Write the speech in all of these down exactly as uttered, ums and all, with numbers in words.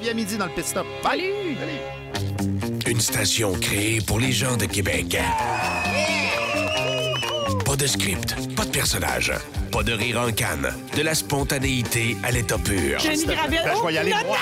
puis à midi dans le pit stop. Bye! Salut! Salut! Une station créée pour les gens de Québec. Pas de script, pas de personnage, pas de rire en canne, de la spontanéité à l'état pur. Jenny Gravel. Ben, je vais y aller, moi.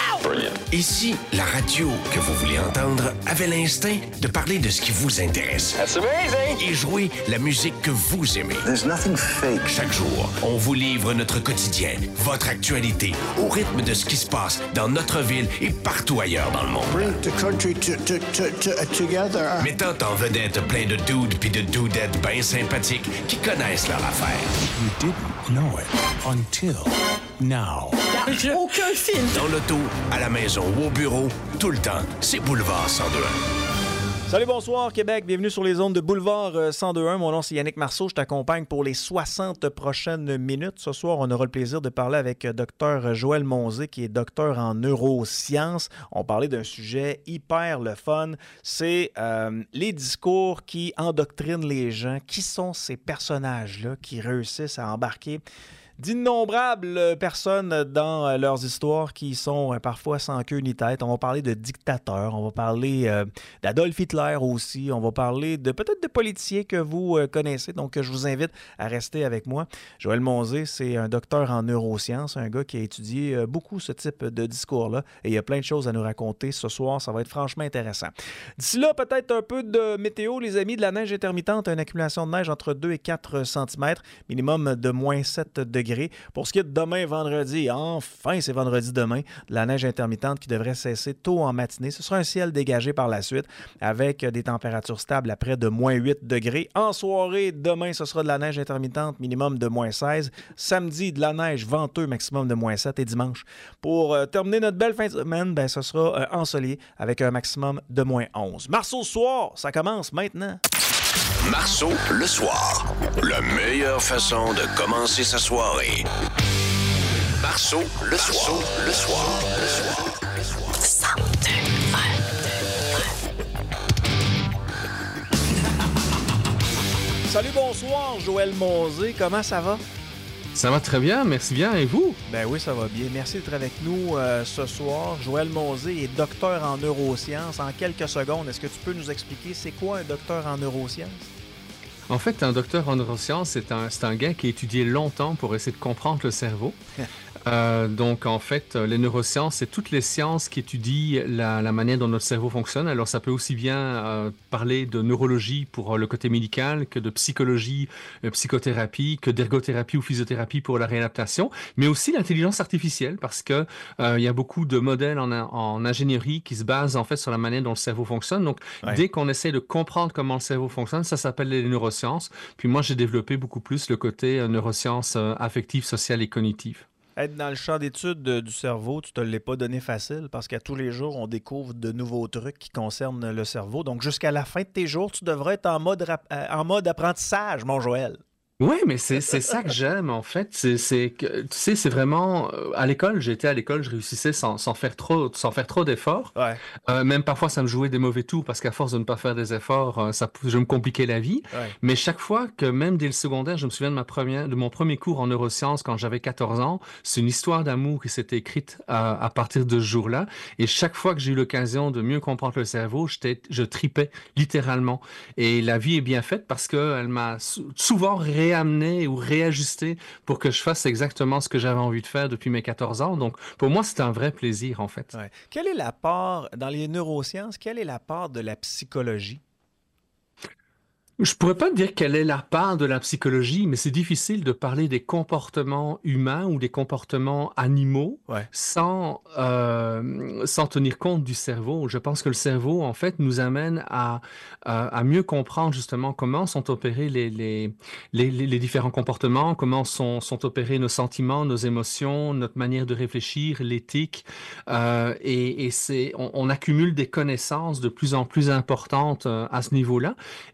Ici, la radio que vous voulez entendre avait l'instinct de parler de ce qui vous intéresse. That's amazing! Et jouer la musique que vous aimez. There's nothing fake. Chaque jour, on vous livre notre quotidien, votre actualité, au rythme de ce qui se passe dans notre ville et partout ailleurs dans le monde. Bring the country to, to, to, to, together. Mettant en vedette plein de dudes pis de dudettes bien sympathiques qui connaissent leur affaire. You didn't know it until now. Aucun film. Dans l'auto, à la maison ou au bureau, tout le temps, c'est Boulevard cent deux un. Salut, bonsoir Québec, bienvenue sur les ondes de Boulevard cent deux un. Mon nom c'est Yannick Marceau, je t'accompagne pour les soixante prochaines minutes. Ce soir, on aura le plaisir de parler avec Dr Joël Monzé, qui est docteur en neurosciences. On parlait d'un sujet hyper le fun, c'est euh, les discours qui endoctrinent les gens. Qui sont ces personnages-là qui réussissent à embarquer d'innombrables personnes dans leurs histoires qui sont parfois sans queue ni tête. On va parler de dictateurs, on va parler euh, d'Adolf Hitler aussi, on va parler de peut-être de politiciens que vous euh, connaissez. Donc, je vous invite à rester avec moi. Joël Monzé, c'est un docteur en neurosciences, un gars qui a étudié euh, beaucoup ce type de discours-là et il y a plein de choses à nous raconter ce soir. Ça va être franchement intéressant. D'ici là, peut-être un peu de météo, les amis, de la neige intermittente, une accumulation de neige entre deux et quatre centimètres, minimum de moins sept degrés. Pour ce qui est de demain, vendredi, enfin, c'est vendredi demain, de la neige intermittente qui devrait cesser tôt en matinée. Ce sera un ciel dégagé par la suite avec des températures stables à près de moins huit degrés. En soirée, demain, ce sera de la neige intermittente, minimum de moins seize. Samedi, de la neige venteux, maximum de moins sept. Et dimanche, pour euh, terminer notre belle fin de semaine, ben, ce sera euh, ensoleillé avec un maximum de moins onze. Marceau soir, ça commence maintenant. Marceau le soir. La meilleure façon de commencer sa soirée. Marceau le soir. Le soir. Le soir. Le soir. Salut, bonsoir, Joël Monzé. Comment ça va? Ça va très bien, merci bien. Et vous? Ben oui, ça va bien. Merci d'être avec nous euh, ce soir. Joël Monzé est docteur en neurosciences. En quelques secondes, est-ce que tu peux nous expliquer c'est quoi un docteur en neurosciences? En fait, un docteur en neurosciences, c'est un, c'est un gars qui a étudié longtemps pour essayer de comprendre le cerveau. Euh, donc, en fait, les neurosciences, c'est toutes les sciences qui étudient la, la manière dont notre cerveau fonctionne. Alors, ça peut aussi bien euh, parler de neurologie pour euh, le côté médical, que de psychologie, euh, psychothérapie, que d'ergothérapie ou physiothérapie pour la réadaptation, mais aussi l'intelligence artificielle, parce que euh, il y a beaucoup de modèles en, en ingénierie qui se basent en fait sur la manière dont le cerveau fonctionne. Donc, ouais. Dès qu'on essaie de comprendre comment le cerveau fonctionne, ça s'appelle les neurosciences. Puis moi, j'ai développé beaucoup plus le côté euh, neurosciences euh, affectives, sociales et cognitives. Être dans le champ d'études de, du cerveau, tu ne te l'as pas donné facile parce qu'à tous les jours, on découvre de nouveaux trucs qui concernent le cerveau. Donc, jusqu'à la fin de tes jours, tu devrais être en mode, rap- en mode apprentissage, mon Joël. Oui, mais c'est, c'est ça que j'aime, en fait. C'est, c'est que, tu sais, c'est vraiment... À l'école, j'étais à l'école, je réussissais sans, sans, faire, trop, sans faire trop d'efforts. Ouais. Euh, même parfois, ça me jouait des mauvais tours parce qu'à force de ne pas faire des efforts, ça, je me compliquais la vie. Ouais. Mais chaque fois que, même dès le secondaire, je me souviens de, ma première, de mon premier cours en neurosciences quand j'avais quatorze ans. C'est une histoire d'amour qui s'était écrite à, à partir de ce jour-là. Et chaque fois que j'ai eu l'occasion de mieux comprendre le cerveau, j'étais, je tripais littéralement. Et la vie est bien faite parce qu'elle m'a souvent réamené ou réajuster pour que je fasse exactement ce que j'avais envie de faire depuis mes quatorze ans. Donc, pour moi, c'est un vrai plaisir, en fait. Ouais. Quelle est la part, dans les neurosciences, quelle est la part de la psychologie? Je pourrais pas dire quelle est la part de la psychologie, mais c'est difficile de parler des comportements humains ou des comportements animaux ouais. sans, euh, sans tenir compte du cerveau. Je pense que le cerveau, en fait, nous amène à, à, à mieux comprendre justement comment sont opérés les, les, les, les différents comportements, comment sont, sont opérés nos sentiments, nos émotions, notre manière de réfléchir, l'éthique. Euh, et et c'est, on, on accumule des connaissances de plus en plus importantes euh, à ce niveau-là. Euh, ça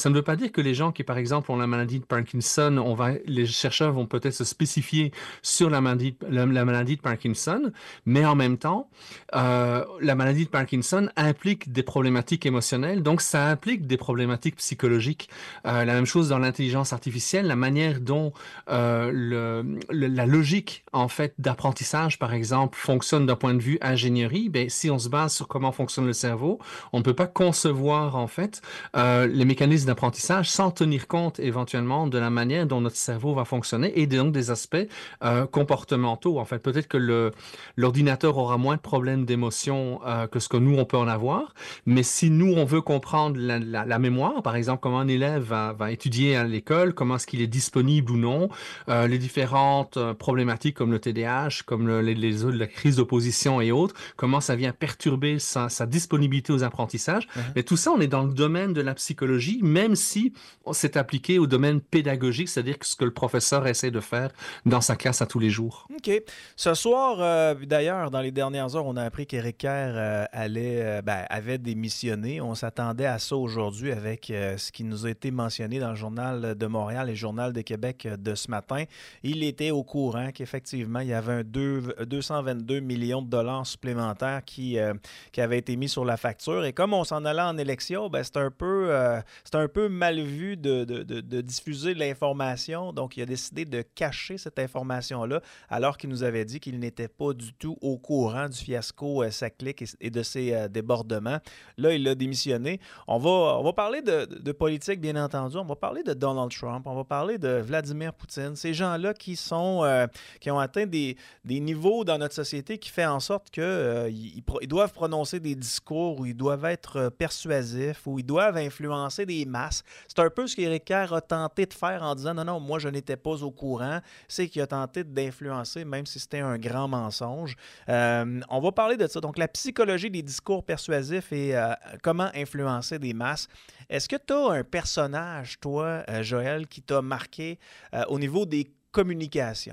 ça ne veut pas dire que les gens qui, par exemple, ont la maladie de Parkinson, on va, les chercheurs vont peut-être se spécifier sur la maladie, la, la maladie de Parkinson, mais en même temps, euh, la maladie de Parkinson implique des problématiques émotionnelles, donc ça implique des problématiques psychologiques. Euh, la même chose dans l'intelligence artificielle, la manière dont euh, le, le, la logique, en fait, d'apprentissage, par exemple, fonctionne d'un point de vue ingénierie, ben, si on se base sur comment fonctionne le cerveau, on ne peut pas concevoir, en fait, euh, les mécanismes d'apprentissage sans tenir compte, éventuellement, de la manière dont notre cerveau va fonctionner et donc des aspects euh, comportementaux. En fait, peut-être que le, l'ordinateur aura moins de problèmes d'émotion euh, que ce que nous, on peut en avoir, mais si nous, on veut comprendre la, la, la mémoire, par exemple, comment un élève va, va étudier à l'école, comment est-ce qu'il est disponible ou non, euh, les différentes euh, problématiques comme le T D A H, comme le, les, les, la crise d'opposition et autres, comment ça vient perturber sa, sa disponibilité aux apprentissages. Uh-huh. Mais tout ça, on est dans le domaine de la psychologie, même si c'est appliqué au domaine pédagogique, c'est-à-dire ce que le professeur essaie de faire dans sa classe à tous les jours. OK. Ce soir, euh, d'ailleurs, dans les dernières heures, on a appris qu'Éric Kerr euh, allait, euh, ben, avait démissionné. On s'attendait à ça aujourd'hui avec euh, ce qui nous a été mentionné dans le Journal de Montréal et le Journal de Québec de ce matin. Il était au courant qu'effectivement, il y avait un deux cent vingt-deux millions de dollars supplémentaires qui, euh, qui avaient été mis sur la facture. Et comme on s'en allait en élection, ben, c'est un peu, euh, c'est un peu mal vu de, de, de, de diffuser de l'information. Donc, il a décidé de cacher cette information-là, alors qu'il nous avait dit qu'il n'était pas du tout au courant du fiasco euh, Saclic et, et de ses euh, débordements. Là, il a démissionné. On va, on va parler de, de politique, bien entendu. On va parler de Donald Trump. On va parler de Vladimir Poutine. Ces gens-là qui sont, euh, qui ont atteint des, des niveaux dans notre société qui fait en sorte qu'ils euh, ils, ils doivent prononcer des discours où ils doivent être persuasifs, où ils doivent influencer des masses. C'est un peu ce qu'Éric Kerr a tenté de faire en disant « Non, non, moi, je n'étais pas au courant ». C'est qu'il a tenté d'influencer, même si c'était un grand mensonge. Euh, on va parler de ça. Donc, la psychologie des discours persuasifs et euh, comment influencer des masses. Est-ce que tu as un personnage, toi, euh, Joël, qui t'a marqué euh, au niveau des communications?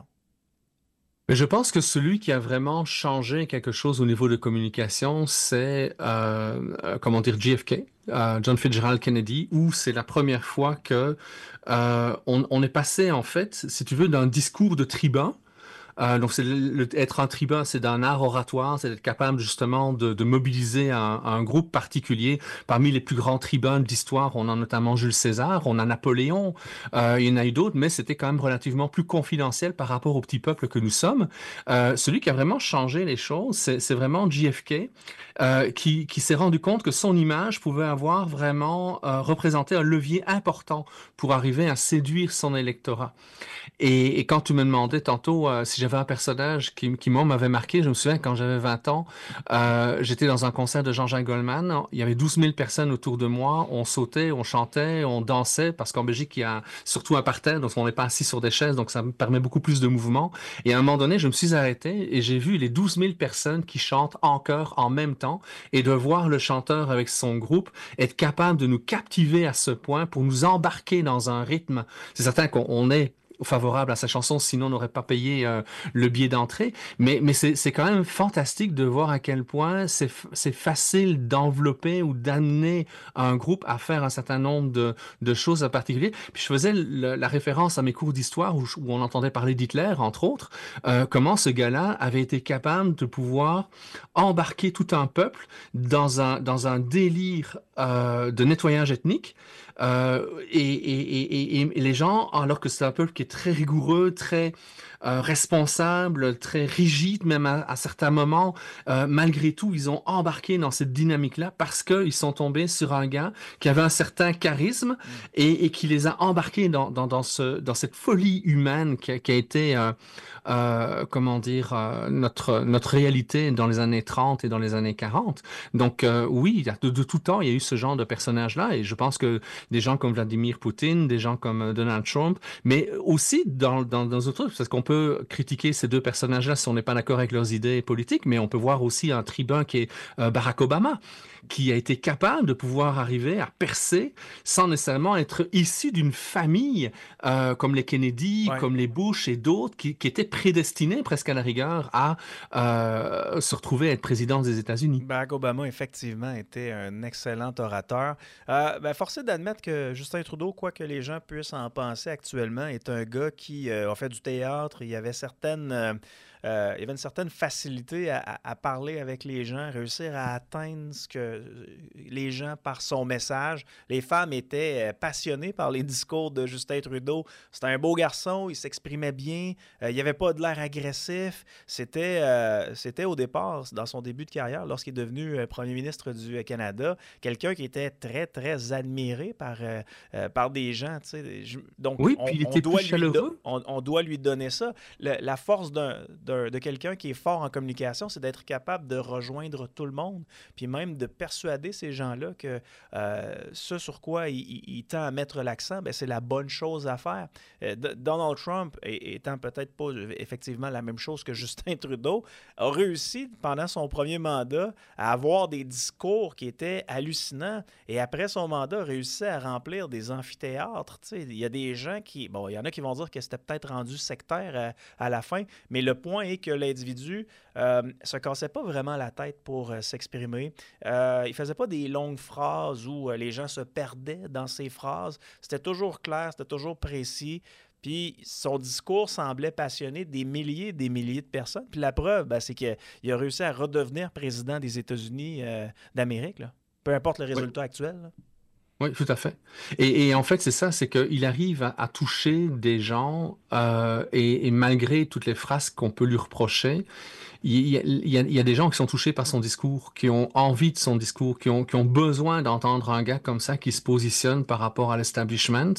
Je pense que celui qui a vraiment changé quelque chose au niveau de communication, c'est, euh, comment dire, J F K, euh, John Fitzgerald Kennedy, où c'est la première fois que euh, on, on est passé, en fait, si tu veux, d'un discours de tribun. Euh, donc, c'est le, le, être un tribun, c'est d'un art oratoire, c'est d'être capable justement de, de mobiliser un, un groupe particulier. Parmi les plus grands tribuns d'histoire, on a notamment Jules César, on a Napoléon, euh, il y en a eu d'autres, mais c'était quand même relativement plus confidentiel par rapport au petit peuple que nous sommes. Euh, celui qui a vraiment changé les choses, c'est, c'est vraiment J F K, euh, qui, qui s'est rendu compte que son image pouvait avoir vraiment euh, représenté un levier important pour arriver à séduire son électorat. Et, et quand tu me demandais tantôt euh, si j'avais un personnage qui, qui moi, m'avait marqué, je me souviens quand j'avais vingt ans, euh, j'étais dans un concert de Jean-Jacques Goldman, il y avait douze mille personnes autour de moi, on sautait, on chantait, on dansait, parce qu'en Belgique, il y a surtout un parterre, donc on n'est pas assis sur des chaises, donc ça me permet beaucoup plus de mouvement. Et à un moment donné, je me suis arrêté et j'ai vu les douze mille personnes qui chantent en chœur en même temps, et de voir le chanteur avec son groupe être capable de nous captiver à ce point pour nous embarquer dans un rythme. C'est certain qu'on on est favorable à sa chanson, sinon on n'aurait pas payé euh, le billet d'entrée. Mais, mais c'est, c'est quand même fantastique de voir à quel point c'est, c'est facile d'envelopper ou d'amener un groupe à faire un certain nombre de, de choses en particulier. Puis je faisais le, la référence à mes cours d'histoire où, où on entendait parler d'Hitler, entre autres, euh, comment ce gars-là avait été capable de pouvoir embarquer tout un peuple dans un, dans un délire euh, de nettoyage ethnique. Euh, et, et, et, et, et les gens, alors que c'est un peuple qui est très rigoureux, très euh, responsable, très rigide, même à, à certains moments, euh, malgré tout, ils ont embarqué dans cette dynamique-là parce qu'ils sont tombés sur un gars qui avait un certain charisme mmh. et, et qui les a embarqués dans, dans, dans, ce, dans cette folie humaine qui a, qui a été, euh, euh, comment dire, euh, notre, notre réalité dans les années trente et dans les années quarante. Donc euh, oui, de, de tout temps, il y a eu ce genre de personnages-là et je pense que des gens comme Vladimir Poutine, des gens comme Donald Trump, mais aussi dans, dans, dans autre truc, parce qu'on peut critiquer ces deux personnages-là si on n'est pas d'accord avec leurs idées politiques, mais on peut voir aussi un tribun qui est euh, Barack Obama, qui a été capable de pouvoir arriver à percer sans nécessairement être issu d'une famille euh, comme les Kennedy, ouais. comme les Bush et d'autres, qui, qui étaient prédestinés presque à la rigueur à euh, se retrouver à être président des États-Unis. Barack Obama, effectivement, était un excellent orateur. Euh, ben, forcé d'admettre que Justin Trudeau, quoi que les gens puissent en penser actuellement, est un gars qui euh, a fait du théâtre. Il y avait certaines... Euh, Euh, il y avait une certaine facilité à, à, à parler avec les gens, réussir à atteindre ce que les gens par son message. Les femmes étaient passionnées par les discours de Justin Trudeau. C'était un beau garçon, il s'exprimait bien, euh, il n'y avait pas de l'air agressif. C'était, euh, c'était au départ, dans son début de carrière, lorsqu'il est devenu premier ministre du Canada, quelqu'un qui était très, très admiré par, euh, euh, par des gens. Tu sais. Donc, oui, on, puis il on était doit plus lui do- chaleureux. on, on doit lui donner ça. Le, la force d'un De, de quelqu'un qui est fort en communication, c'est d'être capable de rejoindre tout le monde, puis même de persuader ces gens-là que euh, ce sur quoi il, il, il tend à mettre l'accent, bien, c'est la bonne chose à faire. Euh, D- Donald Trump, étant peut-être pas effectivement la même chose que Justin Trudeau, a réussi pendant son premier mandat à avoir des discours qui étaient hallucinants, et après son mandat, a réussi à remplir des amphithéâtres. Tu sais, il y a des gens qui... Bon, il y en a qui vont dire que c'était peut-être rendu sectaire à, à la fin, mais le point est que l'individu euh, se cassait pas vraiment la tête pour euh, s'exprimer. Euh, il faisait pas des longues phrases où euh, les gens se perdaient dans ses phrases. C'était toujours clair, c'était toujours précis. Puis son discours semblait passionner des milliers et des milliers de personnes. Puis la preuve, ben, c'est qu'il a réussi à redevenir président des États-Unis euh, d'Amérique, là. Peu importe le résultat oui. actuel, là. Oui, tout à fait. Et, et en fait, c'est ça, c'est qu'il arrive à, à toucher des gens euh, et, et malgré toutes les phrases qu'on peut lui reprocher, il y, a, il, y a, il y a des gens qui sont touchés par son discours, qui ont envie de son discours, qui ont, qui ont besoin d'entendre un gars comme ça qui se positionne par rapport à l'establishment.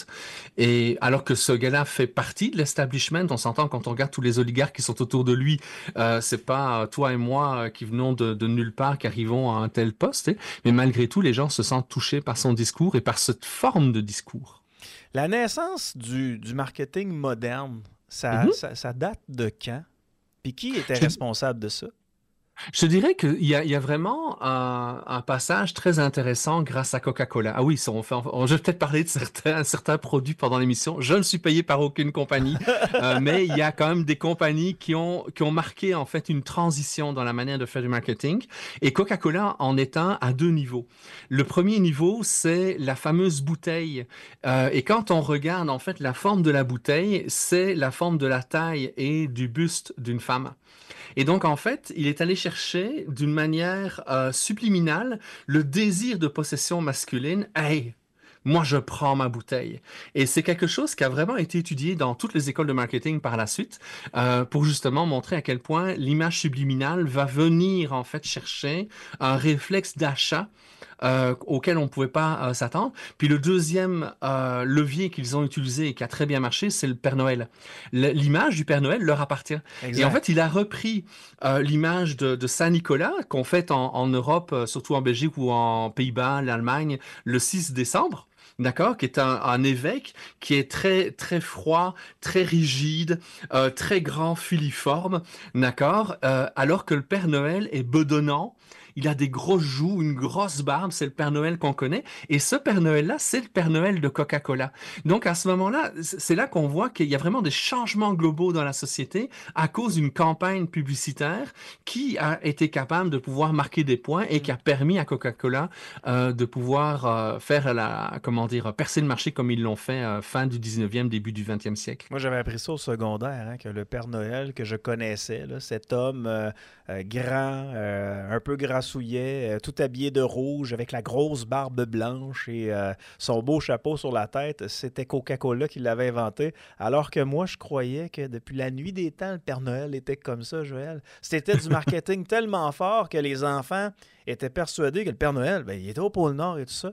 Et alors que ce gars-là fait partie de l'establishment, on s'entend quand on regarde tous les oligarques qui sont autour de lui, euh, c'est pas toi et moi qui venons de, de nulle part, qui arrivons à un tel poste, eh, mais malgré tout, les gens se sentent touchés par son discours et par cette forme de discours. La naissance du, du marketing moderne, ça, mm-hmm. ça, ça date de quand? Puis qui était responsable de ça? Je dirais qu'il y a, il y a vraiment un, un passage très intéressant grâce à Coca-Cola. Ah oui, on fait, on, je vais peut-être parler de certains, certains produits pendant l'émission. Je ne suis payé par aucune compagnie, euh, mais il y a quand même des compagnies qui ont, qui ont marqué en fait une transition dans la manière de faire du marketing. Et Coca-Cola en est un à deux niveaux. Le premier niveau, c'est la fameuse bouteille. Euh, et quand on regarde en fait la forme de la bouteille, c'est la forme de la taille et du buste d'une femme. Et donc, en fait, il est allé chercher d'une manière euh, subliminale le désir de possession masculine. « Hey, moi, je prends ma bouteille. » Et c'est quelque chose qui a vraiment été étudié dans toutes les écoles de marketing par la suite euh, pour justement montrer à quel point l'image subliminale va venir, en fait, chercher un réflexe d'achat Euh, auquel on ne pouvait pas euh, s'attendre. Puis le deuxième euh, levier qu'ils ont utilisé et qui a très bien marché, c'est le Père Noël. Le, l'image du Père Noël leur appartient. Exact. Et en fait, il a repris euh, l'image de, de Saint-Nicolas qu'on fête en, en Europe, euh, surtout en Belgique ou en Pays-Bas, l'Allemagne, le six décembre. D'accord, qui est un, un évêque qui est très très froid, très rigide, euh, très grand, filiforme, d'accord, euh, alors que le Père Noël est bedonnant. Il a des grosses joues, une grosse barbe, c'est le Père Noël qu'on connaît. Et ce Père Noël-là, c'est le Père Noël de Coca-Cola. Donc, à ce moment-là, c'est là qu'on voit qu'il y a vraiment des changements globaux dans la société à cause d'une campagne publicitaire qui a été capable de pouvoir marquer des points et qui a permis à Coca-Cola euh, de pouvoir euh, faire la, comment dire, percer le marché comme ils l'ont fait euh, fin du dix-neuvième, début du vingtième siècle. Moi, j'avais appris ça au secondaire, hein, que le Père Noël que je connaissais, là, cet homme euh, euh, grand, euh, un peu grassouillet, Euh, tout habillé de rouge avec la grosse barbe blanche et euh, son beau chapeau sur la tête, c'était Coca-Cola qui l'avait inventé. Alors que moi, je croyais que depuis la nuit des temps, le Père Noël était comme ça, Joël. C'était du marketing tellement fort que les enfants étaient persuadés que le Père Noël, ben, il était au pôle Nord et tout ça.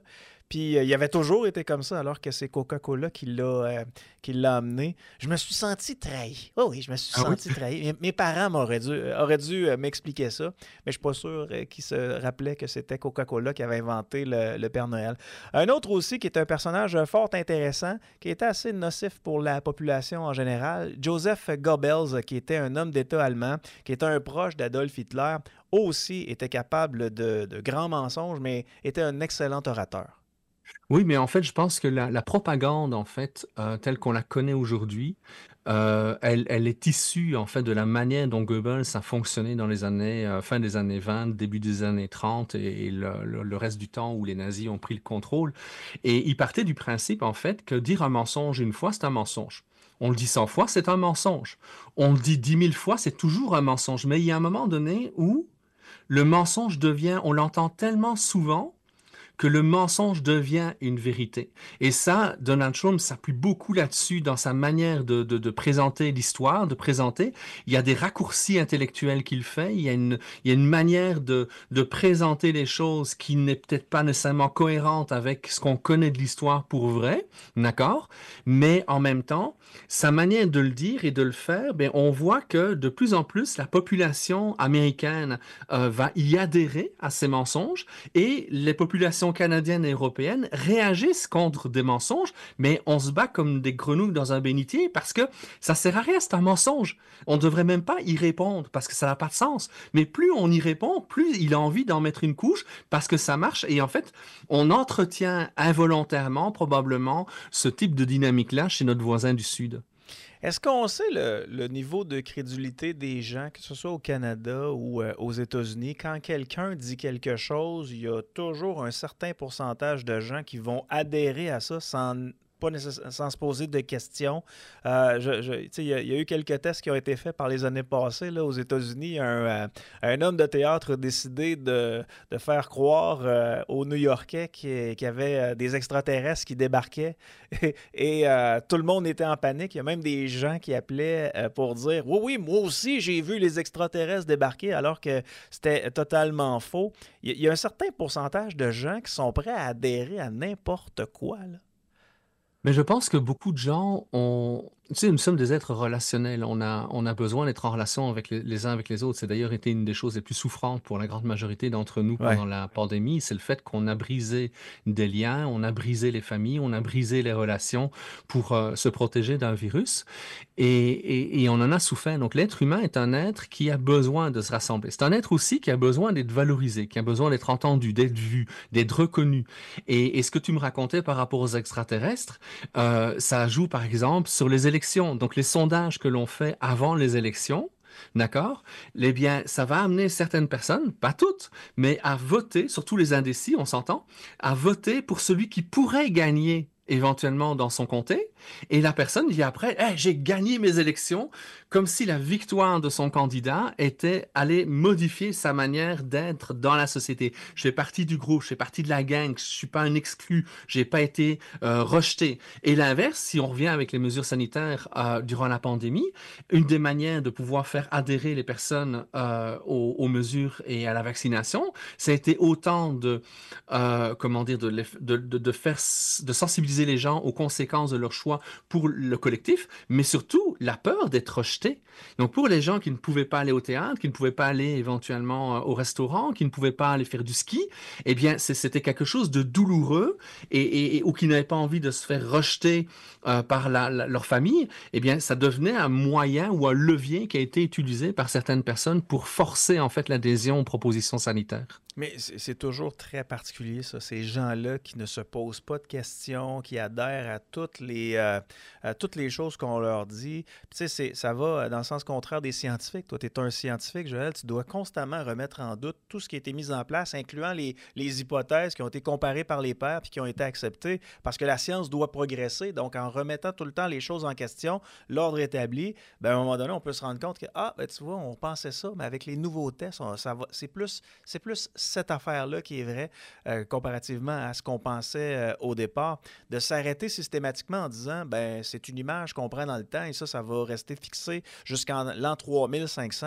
Puis euh, il avait toujours été comme ça, alors que c'est Coca-Cola qui l'a, euh, qui l'a amené. Je me suis senti trahi. Oh oui, je me suis Ah senti oui? trahi. Mes, mes parents m'auraient dû, auraient dû euh, m'expliquer ça, mais je suis pas sûr euh, qu'ils se rappelaient que c'était Coca-Cola qui avait inventé le, le Père Noël. Un autre aussi qui est un personnage fort intéressant, qui était assez nocif pour la population en général, Joseph Goebbels, qui était un homme d'État allemand, qui était un proche d'Adolf Hitler, aussi était capable de, de grands mensonges, mais était un excellent orateur. Oui, mais en fait, je pense que la, la propagande, en fait, euh, telle qu'on la connaît aujourd'hui, euh, elle, elle est issue, en fait, de la manière dont Goebbels a fonctionné dans les années, euh, fin des années vingt, début des années trente et, et le, le- le reste du temps où les nazis ont pris le contrôle. Et il partait du principe, en fait, que dire un mensonge une fois, c'est un mensonge. On le dit cent fois, c'est un mensonge. On le dit dix mille fois, c'est toujours un mensonge. Mais il y a un moment donné où le mensonge devient, on l'entend tellement souvent que le mensonge devient une vérité. Et ça, Donald Trump s'appuie beaucoup là-dessus dans sa manière de, de, de présenter l'histoire, de présenter. Il y a des raccourcis intellectuels qu'il fait, il y a une, il y a une manière de, de présenter les choses qui n'est peut-être pas nécessairement cohérente avec ce qu'on connaît de l'histoire pour vrai, d'accord? Mais en même temps, sa manière de le dire et de le faire, ben, on voit que de plus en plus, la population américaine euh, va y adhérer à ces mensonges et les populations canadiennes et européennes réagissent contre des mensonges, mais on se bat comme des grenouilles dans un bénitier parce que ça sert à rien, c'est un mensonge. On ne devrait même pas y répondre parce que ça n'a pas de sens. Mais plus on y répond, plus il a envie d'en mettre une couche parce que ça marche et en fait, on entretient involontairement probablement ce type de dynamique-là chez notre voisin du Sud. Est-ce qu'on sait le, le niveau de crédulité des gens, que ce soit au Canada ou euh, aux États-Unis? Quand quelqu'un dit quelque chose, il y a toujours un certain pourcentage de gens qui vont adhérer à ça sans, pas nécess- sans se poser de questions. Euh, je- je- tu sais, il y, a il y a eu quelques tests qui ont été faits par les années passées là, aux États-Unis. Un, euh, un homme de théâtre a décidé de, de faire croire euh, aux New-Yorkais qu'il qu'il y avait euh, des extraterrestres qui débarquaient et, et, euh, tout le monde était en panique. Il y a même des gens qui appelaient euh, pour dire oui, oui, moi aussi j'ai vu les extraterrestres débarquer alors que c'était totalement faux. Il y, a- il y a un certain pourcentage de gens qui sont prêts à adhérer à n'importe quoi, là. Mais je pense que beaucoup de gens ont... Tu sais, nous sommes des êtres relationnels. On a, on a besoin d'être en relation avec les, les uns avec les autres. C'est d'ailleurs été une des choses les plus souffrantes pour la grande majorité d'entre nous Ouais. pendant la pandémie. C'est le fait qu'on a brisé des liens, on a brisé les familles, on a brisé les relations pour euh, se protéger d'un virus. Et, et, et on en a souffert. Donc l'être humain est un être qui a besoin de se rassembler. C'est un être aussi qui a besoin d'être valorisé, qui a besoin d'être entendu, d'être vu, d'être reconnu. Et, et ce que tu me racontais par rapport aux extraterrestres, euh, ça joue par exemple sur les élections. Donc les sondages que l'on fait avant les élections, d'accord? Eh bien, ça va amener certaines personnes, pas toutes, mais à voter, surtout les indécis, on s'entend, à voter pour celui qui pourrait gagner éventuellement dans son comté, et la personne dit après, hey, j'ai gagné mes élections, comme si la victoire de son candidat était allée modifier sa manière d'être dans la société. Je fais partie du groupe, je fais partie de la gang, je suis pas un exclu, j'ai pas été euh, rejeté. Et l'inverse, si on revient avec les mesures sanitaires euh, durant la pandémie, une des manières de pouvoir faire adhérer les personnes euh, aux, aux mesures et à la vaccination, ça a été autant de, euh, comment dire, de, les- de, de, de faire, de sensibiliser les gens aux conséquences de leur choix pour le collectif, mais surtout la peur d'être rejeté. Donc pour les gens qui ne pouvaient pas aller au théâtre, qui ne pouvaient pas aller éventuellement euh, au restaurant, qui ne pouvaient pas aller faire du ski, eh bien c'est- c'était quelque chose de douloureux et, et- et- ou qui n'avaient pas envie de se faire rejeter euh, par la- la- leur famille, eh bien ça devenait un moyen ou un levier qui a été utilisé par certaines personnes pour forcer en fait l'adhésion aux propositions sanitaires. Mais c'est c'est toujours très particulier, ça. Ces gens-là qui ne se posent pas de questions, qui adhèrent à toutes les, euh, à toutes les choses qu'on leur dit. Puis, tu sais, c'est- ça va dans le sens contraire des scientifiques. Toi, tu es un scientifique, Joël. Tu dois constamment remettre en doute tout ce qui a été mis en place, incluant les, les hypothèses qui ont été comparées par les pairs puis qui ont été acceptées, parce que la science doit progresser. Donc, en remettant tout le temps les choses en question, l'ordre établi, ben, à un moment donné, on peut se rendre compte que, ah, ben, tu vois, on pensait ça, mais avec les nouveaux tests, on- ça va, c'est plus, c'est plus cette affaire-là qui est vraie euh, comparativement à ce qu'on pensait euh, au départ. De s'arrêter systématiquement en disant, ben, c'est une image qu'on prend dans le temps et ça, ça va rester fixé jusqu'en l'an trois mille cinq cents.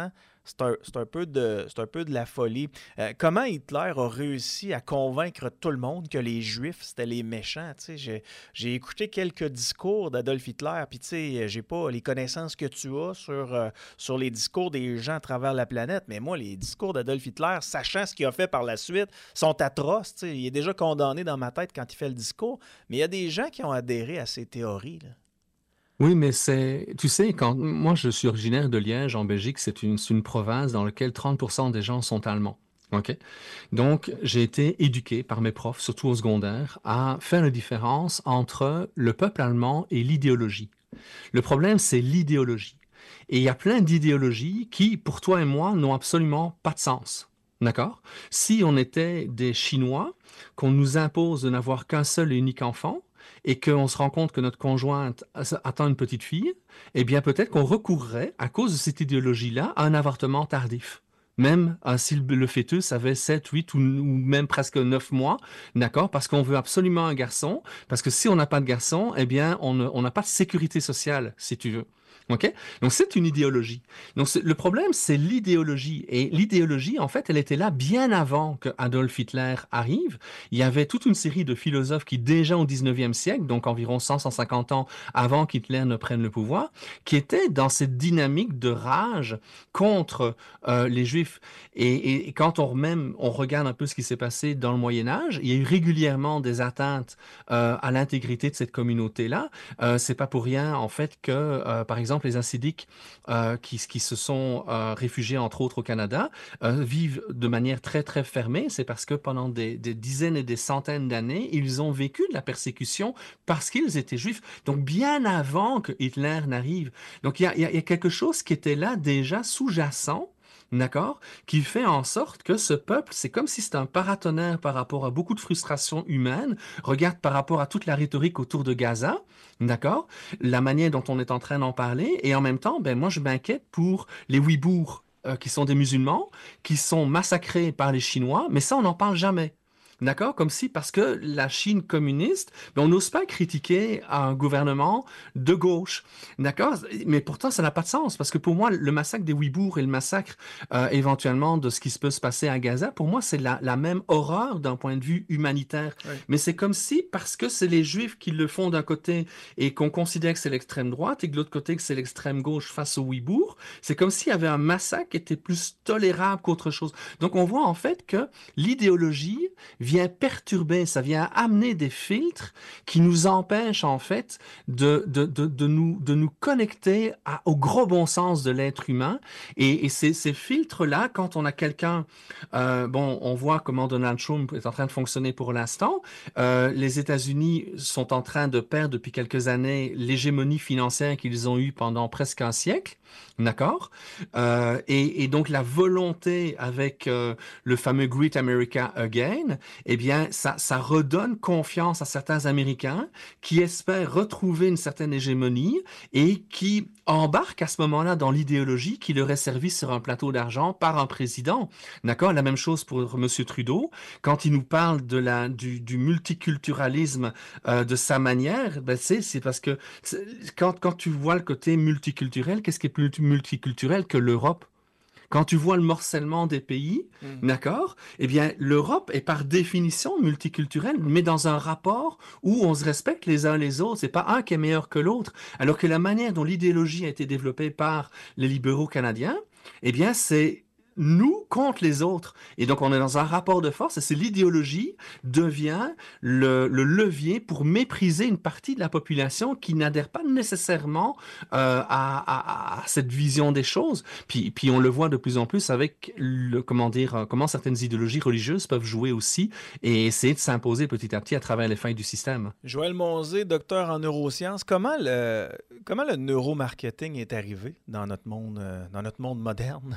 c'est un, c'est un peu de, c'est un peu de la folie. Euh, comment Hitler a réussi à convaincre tout le monde que les Juifs, c'était les méchants? Tu sais, j'ai, j'ai écouté quelques discours d'Adolf Hitler, puis tu sais, j'ai pas les connaissances que tu as sur, euh, sur les discours des gens à travers la planète, mais moi, les discours d'Adolf Hitler, sachant ce qu'il a fait par la suite, sont atroces. Tu sais, il est déjà condamné dans ma tête quand il fait le discours, mais il y a des gens qui ont adhéré à ces théories, là. Oui, mais c'est, tu sais, quand moi je suis originaire de Liège en Belgique, c'est une, c'est une province dans laquelle trente pour cent des gens sont allemands. OK? Donc, j'ai été éduqué par mes profs, surtout au secondaire, à faire la différence entre le peuple allemand et l'idéologie. Le problème, c'est l'idéologie. Et il y a plein d'idéologies qui, pour toi et moi, n'ont absolument pas de sens. D'accord? Si on était des Chinois, qu'on nous impose de n'avoir qu'un seul et unique enfant, et qu'on se rend compte que notre conjointe attend une petite fille, eh bien peut-être qu'on recourrait, à cause de cette idéologie-là, à un avortement tardif. Même euh, si le fœtus avait sept, huit ou, ou même presque neuf mois, d'accord, parce qu'on veut absolument un garçon, parce que si on n'a pas de garçon, eh bien on ne- on n'a pas de sécurité sociale, si tu veux. OK? Donc, c'est une idéologie. Donc, c'est- le problème, c'est l'idéologie. Et l'idéologie, en fait, elle était là bien avant que Adolf Hitler arrive. Il y avait toute une série de philosophes qui, déjà au dix-neuvième siècle, donc environ cent à cent cinquante ans avant qu'Hitler ne prenne le pouvoir, qui étaient dans cette dynamique de rage contre euh, les Juifs. Et, et- et quand on, même, on regarde un peu ce qui s'est passé dans le Moyen Âge, il y a eu régulièrement des atteintes euh, à l'intégrité de cette communauté-là. Euh, c'est pas pour rien, en fait, que, euh, par exemple, les Hassidiques euh, qui, qui se sont euh, réfugiés, entre autres, au Canada, euh, vivent de manière très, très fermée. C'est parce que pendant des, des dizaines et des centaines d'années, ils ont vécu de la persécution parce qu'ils étaient juifs. Donc, bien avant que Hitler n'arrive. Donc, il y a, il y a- il y a quelque chose qui était là déjà sous-jacent. D'accord? Qui fait en sorte que ce peuple, c'est comme si c'était un paratonnerre par rapport à beaucoup de frustrations humaines. Regarde par rapport à toute la rhétorique autour de Gaza, d'accord? La manière dont on est en train d'en parler. Et en même temps, ben, moi, je m'inquiète pour les Ouïghours, euh, qui sont des musulmans, qui sont massacrés par les Chinois, mais ça, on n'en parle jamais. D'accord? Comme si, parce que la Chine communiste, ben, on n'ose pas critiquer un gouvernement de gauche. D'accord? Mais pourtant, ça n'a pas de sens, parce que pour moi, le massacre des Ouïghours et le massacre euh, éventuellement de ce qui se peut se passer à Gaza, pour moi, c'est la, la même horreur d'un point de vue humanitaire. Oui. Mais c'est comme si, parce que c'est les Juifs qui le font d'un côté et qu'on considère que c'est l'extrême droite et que de l'autre côté que c'est l'extrême gauche face aux Ouïghours, c'est comme s'il y avait un massacre qui était plus tolérable qu'autre chose. Donc on voit en fait que l'idéologie vient perturber, ça vient amener des filtres qui nous empêchent en fait de, de, de, de, nous, de nous connecter à- au gros bon sens de l'être humain. Et, et ces, ces filtres-là, quand on a quelqu'un, euh, bon, on voit comment Donald Trump est en train de fonctionner pour l'instant. Euh, les États-Unis sont en train de perdre depuis quelques années l'hégémonie financière qu'ils ont eue pendant presque un siècle. D'accord? Euh, et, et donc la volonté avec euh, le fameux Great America Again, eh bien, ça, ça redonne confiance à certains Américains qui espèrent retrouver une certaine hégémonie et qui embarquent à ce moment-là dans l'idéologie qui leur est servie sur un plateau d'argent par un président. D'accord? La même chose pour M. Trudeau. Quand il nous parle de la, du, du multiculturalisme euh, de sa manière, ben, c'est, c'est parce que c'est- quand, quand tu vois le côté multiculturel, qu'est-ce qui est plus multiculturel que l'Europe? Quand tu vois le morcellement des pays, Mm. d'accord? Eh bien, l'Europe est par définition multiculturelle, mais dans un rapport où on se respecte les uns les autres. C'est pas un qui est meilleur que l'autre. Alors que la manière dont l'idéologie a été développée par les libéraux canadiens, eh bien, c'est nous contre les autres. Et donc, on est dans un rapport de force et c'est l'idéologie devient le, le levier pour mépriser une partie de la population qui n'adhère pas nécessairement euh, à, à- à cette vision des choses. Puis, puis on le voit de plus en plus avec le, comment dire, euh, comment certaines idéologies religieuses peuvent jouer aussi et essayer de s'imposer petit à petit à travers les failles du système. Joël Monzé, docteur en neurosciences, comment le, comment le neuromarketing est arrivé dans notre monde, euh, dans notre monde moderne?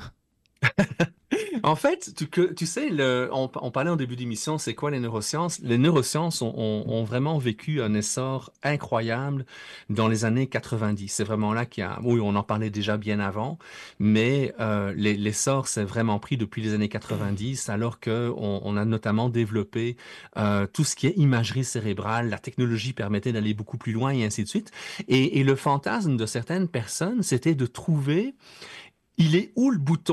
En fait, tu, que, tu sais, le, on, on parlait au début d'émission, c'est quoi les neurosciences? Les neurosciences ont, ont- ont vraiment vécu un essor incroyable dans les années quatre-vingt-dix. C'est vraiment là qu'il y a, oui, on en parlait déjà bien avant, mais euh, les- l'essor s'est vraiment pris depuis les années quatre-vingt-dix, alors que on, on a notamment développé euh, tout ce qui est imagerie cérébrale, la technologie permettait d'aller beaucoup plus loin et ainsi de suite. Et, et le fantasme de certaines personnes, c'était de trouver il est où le bouton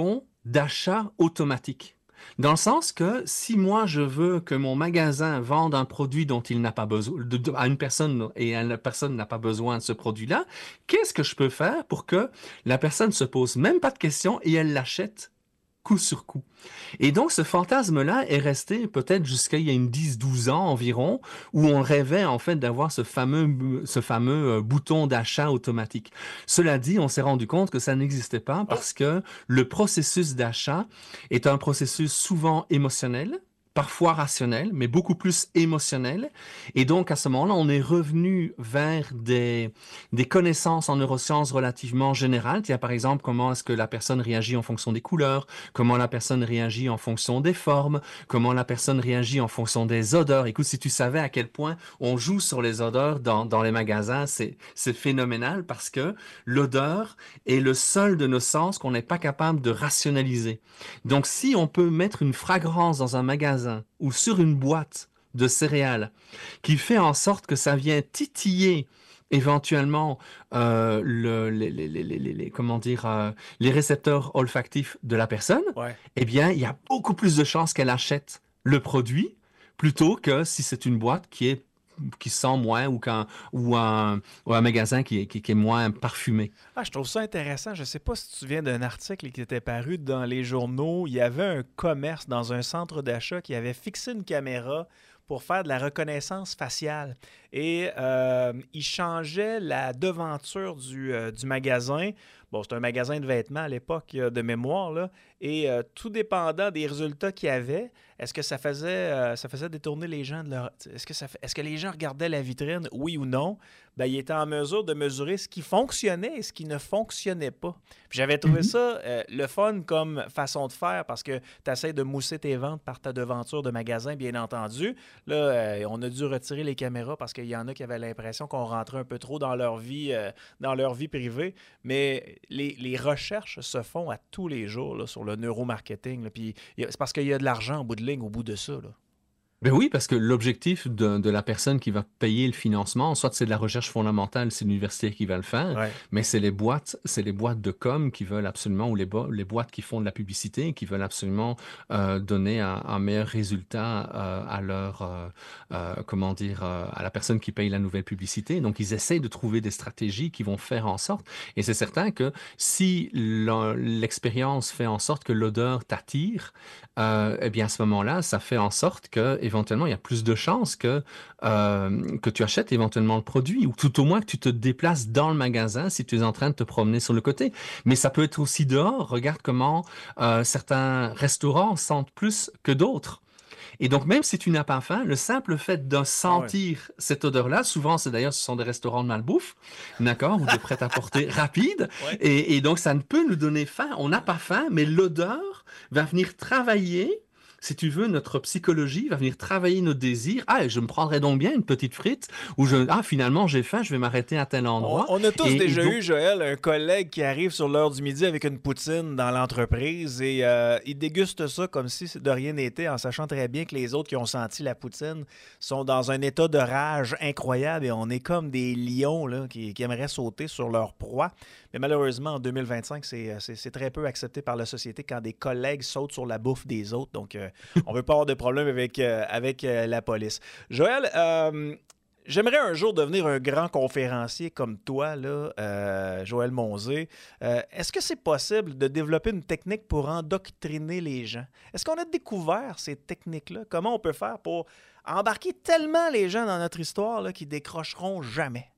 d'achat automatique. Dans le sens que si moi je veux que mon magasin vende un produit dont il n'a pas besoin, de, de, à une personne et la personne n'a pas besoin de ce produit-là, qu'est-ce que je peux faire pour que la personne se pose même pas de questions et elle l'achète coup sur coup? Et donc, ce fantasme-là est resté peut-être jusqu'à il y a une dix douze ans environ, où on rêvait en fait d'avoir ce fameux, ce fameux euh, bouton d'achat automatique. Cela dit, on s'est rendu compte que ça n'existait pas parce que le processus d'achat est un processus souvent émotionnel, parfois rationnel, mais beaucoup plus émotionnel. Et donc, à ce moment-là, on est revenu vers des, des connaissances en neurosciences relativement générales. Il y a par exemple comment est-ce que la personne réagit en fonction des couleurs, comment la personne réagit en fonction des formes, comment la personne réagit en fonction des odeurs. Écoute, si tu savais à quel point on joue sur les odeurs dans, dans les magasins, c'est, c'est phénoménal parce que l'odeur est le seul de nos sens qu'on n'est pas capable de rationaliser. Donc, si on peut mettre une fragrance dans un magasin ou sur une boîte de céréales qui fait en sorte que ça vient titiller éventuellement euh, le, les, les, les, les, les, comment dire, euh, les récepteurs olfactifs de la personne, ouais. eh bien, il y a beaucoup plus de chances qu'elle achète le produit plutôt que si c'est une boîte qui est qui sent moins ou, qu'un, ou, un, ou un magasin qui est, qui, qui est moins parfumé. Ah, je trouve ça intéressant. Je ne sais pas si tu te souviens d'un article qui était paru dans les journaux. Il y avait un commerce dans un centre d'achat qui avait fixé une caméra pour faire de la reconnaissance faciale. Et euh, il changeait la devanture du, euh, du magasin. Bon, c'est un magasin de vêtements à l'époque de mémoire, là. Et euh, tout dépendant des résultats qu'il y avait, est-ce que ça faisait, euh, ça faisait détourner les gens de leur... Est-ce que, ça, est-ce que les gens regardaient la vitrine, oui ou non? Ben, il était en mesure de mesurer ce qui fonctionnait et ce qui ne fonctionnait pas. Puis j'avais trouvé mm-hmm. ça euh, le fun comme façon de faire parce que tu essaies de mousser tes ventes par ta devanture de magasin, bien entendu. Là, euh, on a dû retirer les caméras parce qu'il y en a qui avaient l'impression qu'on rentrait un peu trop dans leur vie, euh, dans leur vie privée. Mais les, les recherches se font à tous les jours là, sur le neuromarketing. Là. Puis c'est parce qu'il y a de l'argent au bout de ligne, au bout de ça. Là. Ben oui, parce que l'objectif de, de la personne qui va payer le financement, soit c'est de la recherche fondamentale, c'est l'université qui va le faire, ouais. mais c'est les boîtes, c'est les boîtes de com qui veulent absolument, ou les, bo- les boîtes qui font de la publicité, qui veulent absolument euh, donner un, un meilleur résultat euh, à leur, euh, euh, comment dire, euh, à la personne qui paye la nouvelle publicité. Donc, ils essayent de trouver des stratégies qui vont faire en sorte, et c'est certain que si l'expérience fait en sorte que l'odeur t'attire, euh, eh bien, à ce moment-là, ça fait en sorte que éventuellement, il y a plus de chances que, euh, que tu achètes éventuellement le produit ou tout au moins que tu te déplaces dans le magasin si tu es en train de te promener sur le côté. Mais ça peut être aussi dehors. Regarde comment euh, certains restaurants sentent plus que d'autres. Et donc, même si tu n'as pas faim, le simple fait de sentir ah ouais. cette odeur-là, souvent, c'est d'ailleurs, ce sont des restaurants de malbouffe, d'accord, ou de prêt-à-porter rapide. Ouais. Et, et donc, ça ne peut nous donner faim. On n'a pas faim, mais l'odeur va venir travailler. Si tu veux, notre psychologie va venir travailler nos désirs. Ah, je me prendrais donc bien une petite frite ou je, ah, finalement, j'ai faim, je vais m'arrêter à tel endroit. On, on a tous et, déjà et donc... eu, Joël, un collègue qui arrive sur l'heure du midi avec une poutine dans l'entreprise et euh, il déguste ça comme si de rien n'était, en sachant très bien que les autres qui ont senti la poutine sont dans un état de rage incroyable et on est comme des lions là, qui, qui aimeraient sauter sur leur proie. Mais malheureusement, en deux mille vingt-cinq, c'est, c'est, c'est très peu accepté par la société quand des collègues sautent sur la bouffe des autres. Donc, euh, on ne veut pas avoir de problème avec, euh, avec euh, la police. Joël, euh, j'aimerais un jour devenir un grand conférencier comme toi, là, euh, Joël Monzé. Euh, est-ce que c'est possible de développer une technique pour endoctriner les gens? Est-ce qu'on a découvert ces techniques-là? Comment on peut faire pour embarquer tellement les gens dans notre histoire là, qu'ils ne décrocheront jamais?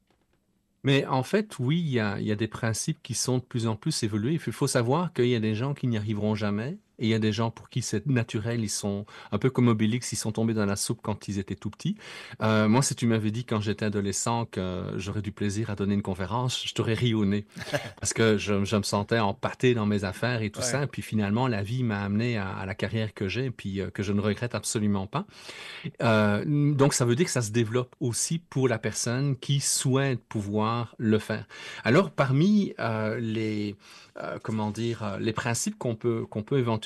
Mais en fait, oui, il y a, il y a des principes qui sont de plus en plus évolués. Il faut savoir qu'il y a des gens qui n'y arriveront jamais. Et il y a des gens pour qui c'est naturel, ils sont un peu comme Obélix, ils sont tombés dans la soupe quand ils étaient tout petits. Euh, moi, si tu m'avais dit quand j'étais adolescent que j'aurais du plaisir à donner une conférence, je t'aurais ri au nez. Parce que je, je me sentais empâté dans mes affaires et tout ouais. ça. Et puis finalement, la vie m'a amené à, à la carrière que j'ai, puis euh, que je ne regrette absolument pas. Euh, donc, ça veut dire que ça se développe aussi pour la personne qui souhaite pouvoir le faire. Alors, parmi euh, les, euh, comment dire, les principes qu'on peut, qu'on peut éventuellement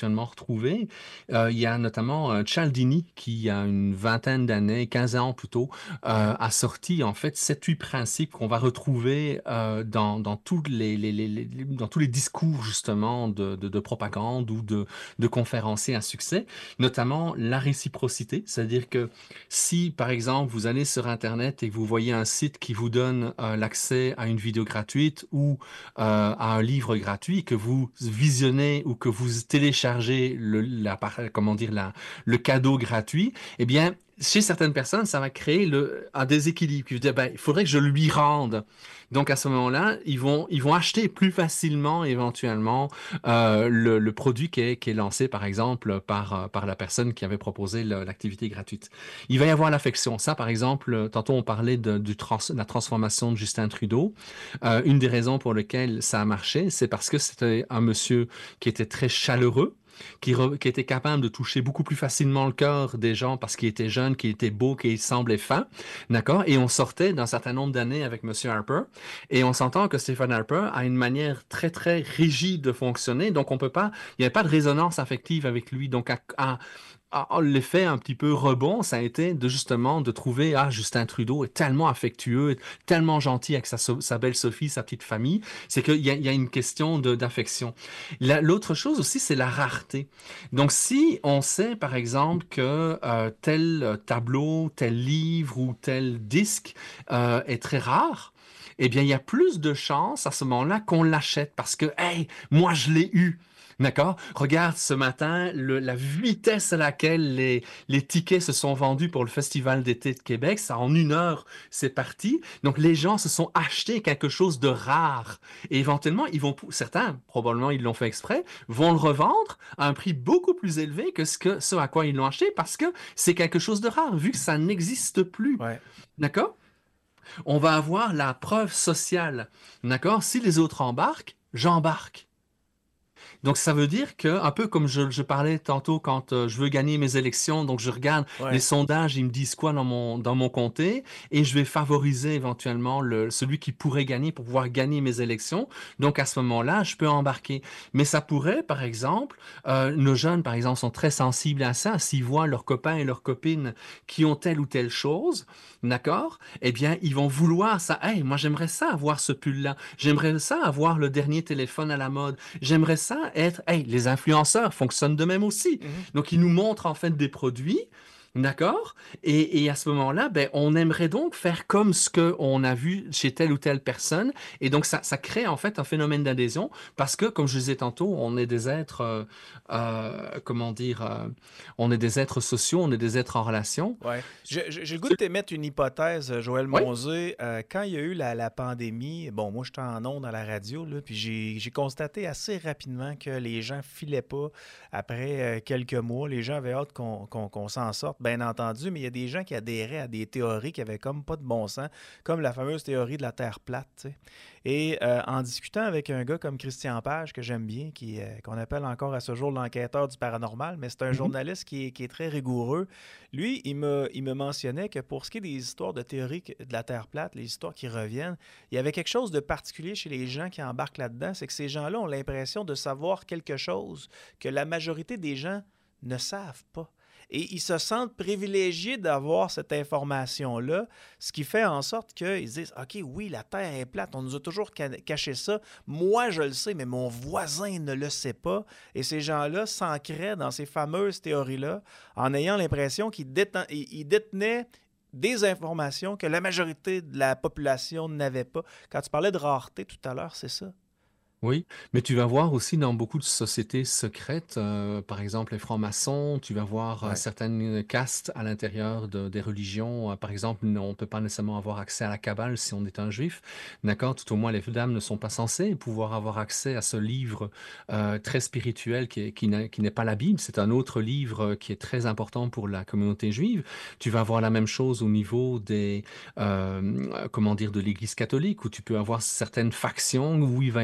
éventuellement retrouver. Euh, il y a notamment euh, Cialdini qui, il y a une vingtaine d'années, quinze ans plutôt, euh, a sorti en fait sept huit principes qu'on va retrouver euh, dans, dans, tous les, les, les, les, dans tous les discours justement de, de, de propagande ou de, de conférenciers à succès, notamment la réciprocité, c'est-à-dire que si par exemple vous allez sur Internet et que vous voyez un site qui vous donne euh, l'accès à une vidéo gratuite ou euh, à un livre gratuit, que vous visionnez ou que vous téléchargez le, la, comment dire, la, le cadeau gratuit, eh bien, chez certaines personnes, ça va créer le, un déséquilibre. Qui veut dire, ben, il faudrait que je lui rende. Donc, à ce moment-là, ils vont, ils vont acheter plus facilement, éventuellement, euh, le, le produit qui est, qui est lancé, par exemple, par, par la personne qui avait proposé le, l'activité gratuite. Il va y avoir l'affection. Ça, par exemple, tantôt, on parlait de, du trans, de la transformation de Justin Trudeau. Euh, une des raisons pour lesquelles ça a marché, c'est parce que c'était un monsieur qui était très chaleureux, Qui, re, qui était capable de toucher beaucoup plus facilement le cœur des gens parce qu'il était jeune, qu'il était beau, qu'il semblait fin, d'accord? Et on sortait d'un certain nombre d'années avec M. Harper, et on s'entend que Stephen Harper a une manière très, très rigide de fonctionner, donc on peut pas, il n'y avait pas de résonance affective avec lui, donc à, à l'effet un petit peu rebond, ça a été de justement de trouver, ah, Justin Trudeau est tellement affectueux, tellement gentil avec sa, sa belle Sophie, sa petite famille, c'est qu'il y a, il y a une question de, d'affection. La, l'autre chose aussi, c'est la rareté. Donc, si on sait, par exemple, que euh, tel tableau, tel livre ou tel disque euh, est très rare, eh bien, il y a plus de chances à ce moment-là qu'on l'achète parce que, hey, moi, je l'ai eu. D'accord? Regarde ce matin le, la vitesse à laquelle les, les tickets se sont vendus pour le Festival d'été de Québec. Ça, en une heure, c'est parti. Donc, les gens se sont achetés quelque chose de rare. Et éventuellement, ils vont, certains, probablement ils l'ont fait exprès, vont le revendre à un prix beaucoup plus élevé que ce, que, ce à quoi ils l'ont acheté parce que c'est quelque chose de rare, vu que ça n'existe plus. Ouais. D'accord? On va avoir la preuve sociale. D'accord? Si les autres embarquent, j'embarque. Donc, ça veut dire que, un peu comme je, je parlais tantôt quand euh, je veux gagner mes élections, donc je regarde Ouais. les sondages, ils me disent quoi dans mon, dans mon comté, et je vais favoriser éventuellement le, celui qui pourrait gagner pour pouvoir gagner mes élections. Donc, à ce moment-là, je peux embarquer. Mais ça pourrait, par exemple, euh, nos jeunes, par exemple, sont très sensibles à ça. S'ils voient leurs copains et leurs copines qui ont telle ou telle chose, d'accord? Eh bien, ils vont vouloir ça. Hey, moi, j'aimerais ça avoir ce pull-là. J'aimerais ça avoir le dernier téléphone à la mode. J'aimerais ça être... Hey, les influenceurs fonctionnent de même aussi. Mm-hmm. Donc, ils nous montrent en fait des produits, d'accord? Et, et à ce moment-là, ben, on aimerait donc faire comme ce qu'on a vu chez telle ou telle personne. Et donc, ça, ça crée en fait un phénomène d'adhésion parce que, comme je disais tantôt, on est des êtres, euh, euh, comment dire, euh, on est des êtres sociaux, on est des êtres en relation. Ouais. J'ai, j'ai le goût de t'émettre une hypothèse, Joël ouais. Monzé. Euh, quand il y a eu la, la pandémie, bon, moi, j'étais en ondes à la radio, là, puis j'ai, j'ai constaté assez rapidement que les gens filaient pas après euh, quelques mois. Les gens avaient hâte qu'on, qu'on, qu'on s'en sorte, bien entendu, mais il y a des gens qui adhéraient à des théories qui avaient comme pas de bon sens, comme la fameuse théorie de la Terre plate, tu sais. Et euh, en discutant avec un gars comme Christian Page, que j'aime bien, qui, euh, qu'on appelle encore à ce jour l'enquêteur du paranormal, mais c'est un mm-hmm. journaliste qui est, qui est très rigoureux. Lui, il me, il me mentionnait que pour ce qui est des histoires de théorie de la Terre plate, les histoires qui reviennent, il y avait quelque chose de particulier chez les gens qui embarquent là-dedans, c'est que ces gens-là ont l'impression de savoir quelque chose que la majorité des gens ne savent pas. Et ils se sentent privilégiés d'avoir cette information-là, ce qui fait en sorte qu'ils disent « OK, oui, la Terre est plate, on nous a toujours caché ça. Moi, je le sais, mais mon voisin ne le sait pas. » Et ces gens-là s'ancraient dans ces fameuses théories-là en ayant l'impression qu'ils déten- ils détenaient des informations que la majorité de la population n'avait pas. Quand tu parlais de rareté tout à l'heure, c'est ça. Oui, mais tu vas voir aussi dans beaucoup de sociétés secrètes, euh, par exemple les francs-maçons, tu vas voir ouais. euh, certaines castes à l'intérieur de, des religions. Euh, par exemple, on ne peut pas nécessairement avoir accès à la Kabbale si on est un juif, d'accord? Tout au moins, les dames ne sont pas censées pouvoir avoir accès à ce livre euh, très spirituel qui, est, qui, n'est, qui n'est pas la Bible. C'est un autre livre qui est très important pour la communauté juive. Tu vas avoir la même chose au niveau des, euh, comment dire, de l'Église catholique, où tu peux avoir certaines factions, où il va y avoir une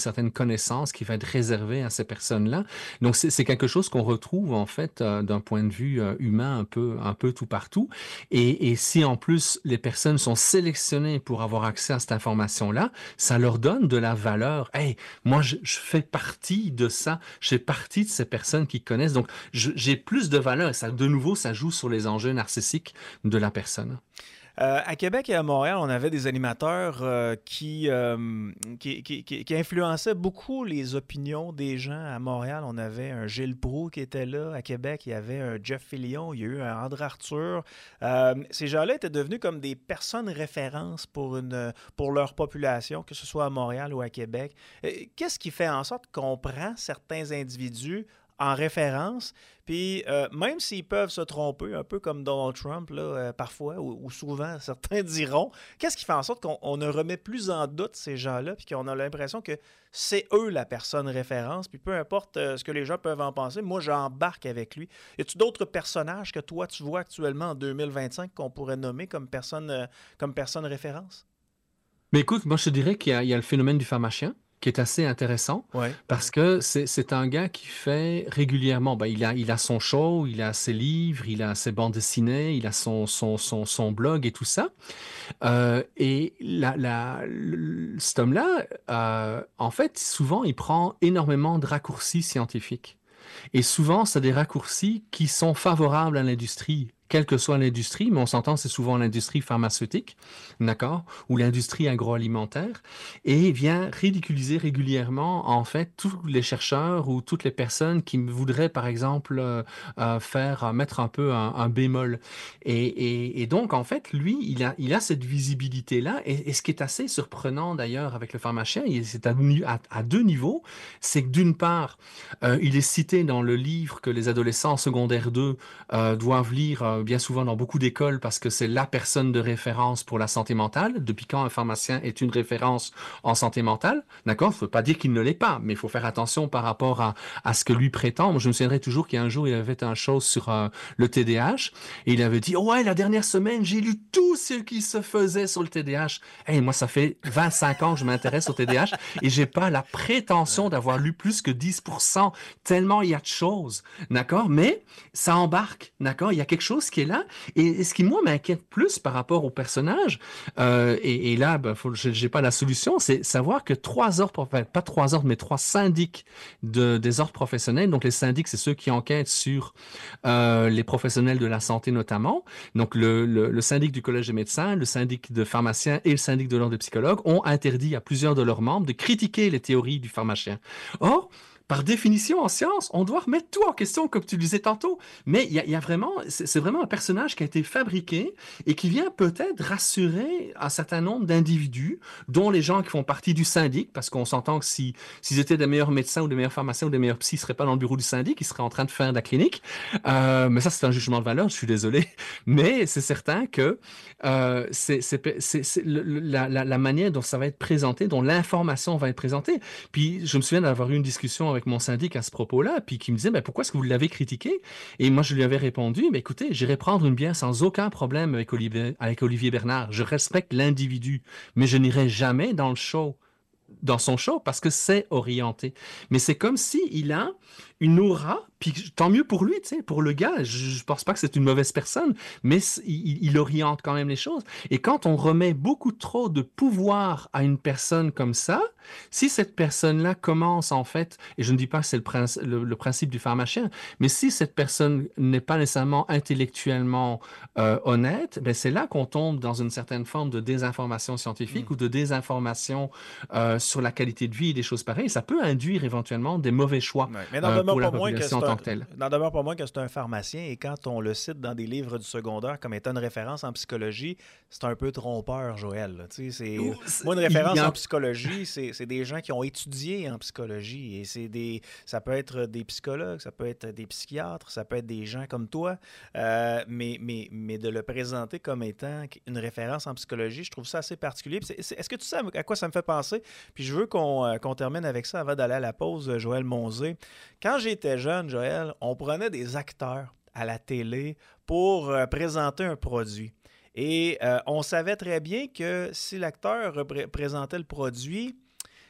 certaine connaissance qui va être réservée à ces personnes-là. Donc, c'est, c'est quelque chose qu'on retrouve, en fait, euh, d'un point de vue euh, humain un peu, un peu tout partout. Et, et si, en plus, les personnes sont sélectionnées pour avoir accès à cette information-là, ça leur donne de la valeur. Hey, moi, je, je fais partie de ça. Je fais partie de ces personnes qui connaissent. Donc, je, j'ai plus de valeur. Et ça, de nouveau, ça joue sur les enjeux narcissiques de la personne. Euh, à Québec et à Montréal, on avait des animateurs euh, qui, euh, qui, qui, qui, qui influençaient beaucoup les opinions des gens. À Montréal, on avait un Gilles Proulx qui était là. À Québec, il y avait un Jeff Fillion, il y a eu un André Arthur. Euh, ces gens-là étaient devenus comme des personnes références pour, une, pour leur population, que ce soit à Montréal ou à Québec. Qu'est-ce qui fait en sorte qu'on prend certains individus en référence, puis euh, même s'ils peuvent se tromper, un peu comme Donald Trump, là, euh, parfois, ou, ou souvent, certains diront, qu'est-ce qui fait en sorte qu'on on ne remet plus en doute ces gens-là, puis qu'on a l'impression que c'est eux la personne référence, puis peu importe euh, ce que les gens peuvent en penser, moi, j'embarque avec lui. Y a-tu d'autres personnages que toi, tu vois actuellement en deux mille vingt-cinq qu'on pourrait nommer comme personne, euh, comme personne référence? Mais écoute, moi, je te dirais qu'il y a, il y a le phénomène du pharmacien, qui est assez intéressant, ouais. parce que c'est, c'est un gars qui fait régulièrement, ben, il, a, il a son show, il a ses livres, il a ses bandes dessinées, il a son, son, son, son blog et tout ça. Euh, et la, la, le, cet homme-là, euh, en fait, souvent, il prend énormément de raccourcis scientifiques. Et souvent, c'est des raccourcis qui sont favorables à l'industrie, quelle que soit l'industrie, mais on s'entend, c'est souvent l'industrie pharmaceutique, d'accord, ou l'industrie agroalimentaire, et vient ridiculiser régulièrement, en fait, tous les chercheurs ou toutes les personnes qui voudraient, par exemple, euh, euh, faire, euh, mettre un peu un, un bémol. Et, et, et donc, en fait, lui, il a, il a cette visibilité-là, et, et ce qui est assez surprenant, d'ailleurs, avec le pharmacien, c'est à, à, à deux niveaux, c'est que d'une part, euh, il est cité dans le livre que les adolescents en secondaire deux euh, doivent lire euh, bien souvent dans beaucoup d'écoles parce que c'est la personne de référence pour la santé mentale. Depuis quand un pharmacien est une référence en santé mentale? D'accord? Ça ne veut pas dire qu'il ne l'est pas, mais il faut faire attention par rapport à, à ce que lui prétend. Moi, je me souviendrai toujours qu'il y a un jour, il avait fait un show sur euh, le T D A H et il avait dit, oh ouais, la dernière semaine, j'ai lu tout ce qui se faisait sur le T D A H. Hey, moi, ça fait vingt-cinq ans que je m'intéresse au T D A H et j'ai pas la prétention d'avoir lu plus que dix pour cent, tellement il y a de choses. D'accord? Mais ça embarque. D'accord? Il y a quelque chose qui est là. Et ce qui, moi, m'inquiète plus par rapport au personnage, euh, et, et là, ben, faut, je n'ai pas la solution, c'est savoir que trois ordres, enfin, pas trois ordres, mais trois syndics de, des ordres professionnels, donc les syndics, c'est ceux qui enquêtent sur euh, les professionnels de la santé notamment, donc le, le, le syndic du Collège des médecins, le syndic de pharmaciens et le syndic de l'ordre des psychologues ont interdit à plusieurs de leurs membres de critiquer les théories du pharmacien. Or, par définition, en science, on doit remettre tout en question, comme tu le disais tantôt. Mais il y a, y a vraiment, c'est, c'est vraiment un personnage qui a été fabriqué et qui vient peut-être rassurer un certain nombre d'individus, dont les gens qui font partie du syndic, parce qu'on s'entend que si, s'ils étaient des meilleurs médecins ou des meilleurs pharmaciens ou des meilleurs psys, ils ne seraient pas dans le bureau du syndic, ils seraient en train de faire de la clinique. Euh, mais ça, c'est un jugement de valeur, je suis désolé. Mais c'est certain que euh, c'est, c'est, c'est, c'est le, la, la, la manière dont ça va être présenté, dont l'information va être présentée. Puis je me souviens d'avoir eu une discussion avec mon syndic à ce propos-là, puis qui me disait, ben, pourquoi est-ce que vous l'avez critiqué? Et moi, je lui avais répondu, ben, écoutez, j'irai prendre une bière sans aucun problème avec Olivier, avec Olivier Bernard. Je respecte l'individu, mais je n'irai jamais dans le show, dans son show, parce que c'est orienté. Mais c'est comme si il a une aura, puis tant mieux pour lui, tu sais, pour le gars, je, je pense pas que c'est une mauvaise personne, mais il, il oriente quand même les choses. Et quand on remet beaucoup trop de pouvoir à une personne comme ça, si cette personne-là commence en fait, et je ne dis pas que c'est le, princi- le, le principe du pharmacien, mais si cette personne n'est pas nécessairement intellectuellement euh, honnête, ben c'est là qu'on tombe dans une certaine forme de désinformation scientifique mmh. ou de désinformation euh, sur la qualité de vie et des choses pareilles. Ça peut induire éventuellement des mauvais choix. Ouais, mais euh, pour la population en tant que telle. N'en demeure pas moins que c'est un pharmacien et quand on le cite dans des livres du secondaire comme étant une référence en psychologie, c'est un peu trompeur, Joël. Tu sais, c'est... Ouh, c'est... Moi, une référence a... en psychologie, c'est, c'est des gens qui ont étudié en psychologie et c'est des... ça peut être des psychologues, ça peut être des psychiatres, ça peut être des gens comme toi, euh, mais, mais, mais de le présenter comme étant une référence en psychologie, je trouve ça assez particulier. C'est, c'est... Est-ce que tu sais à quoi ça me fait penser? Puis je veux qu'on, euh, qu'on termine avec ça avant d'aller à la pause, Joël Monzé. Quand j'étais jeune, Joël, on prenait des acteurs à la télé pour euh, présenter un produit. Et euh, on savait très bien que si l'acteur repré- présentait le produit,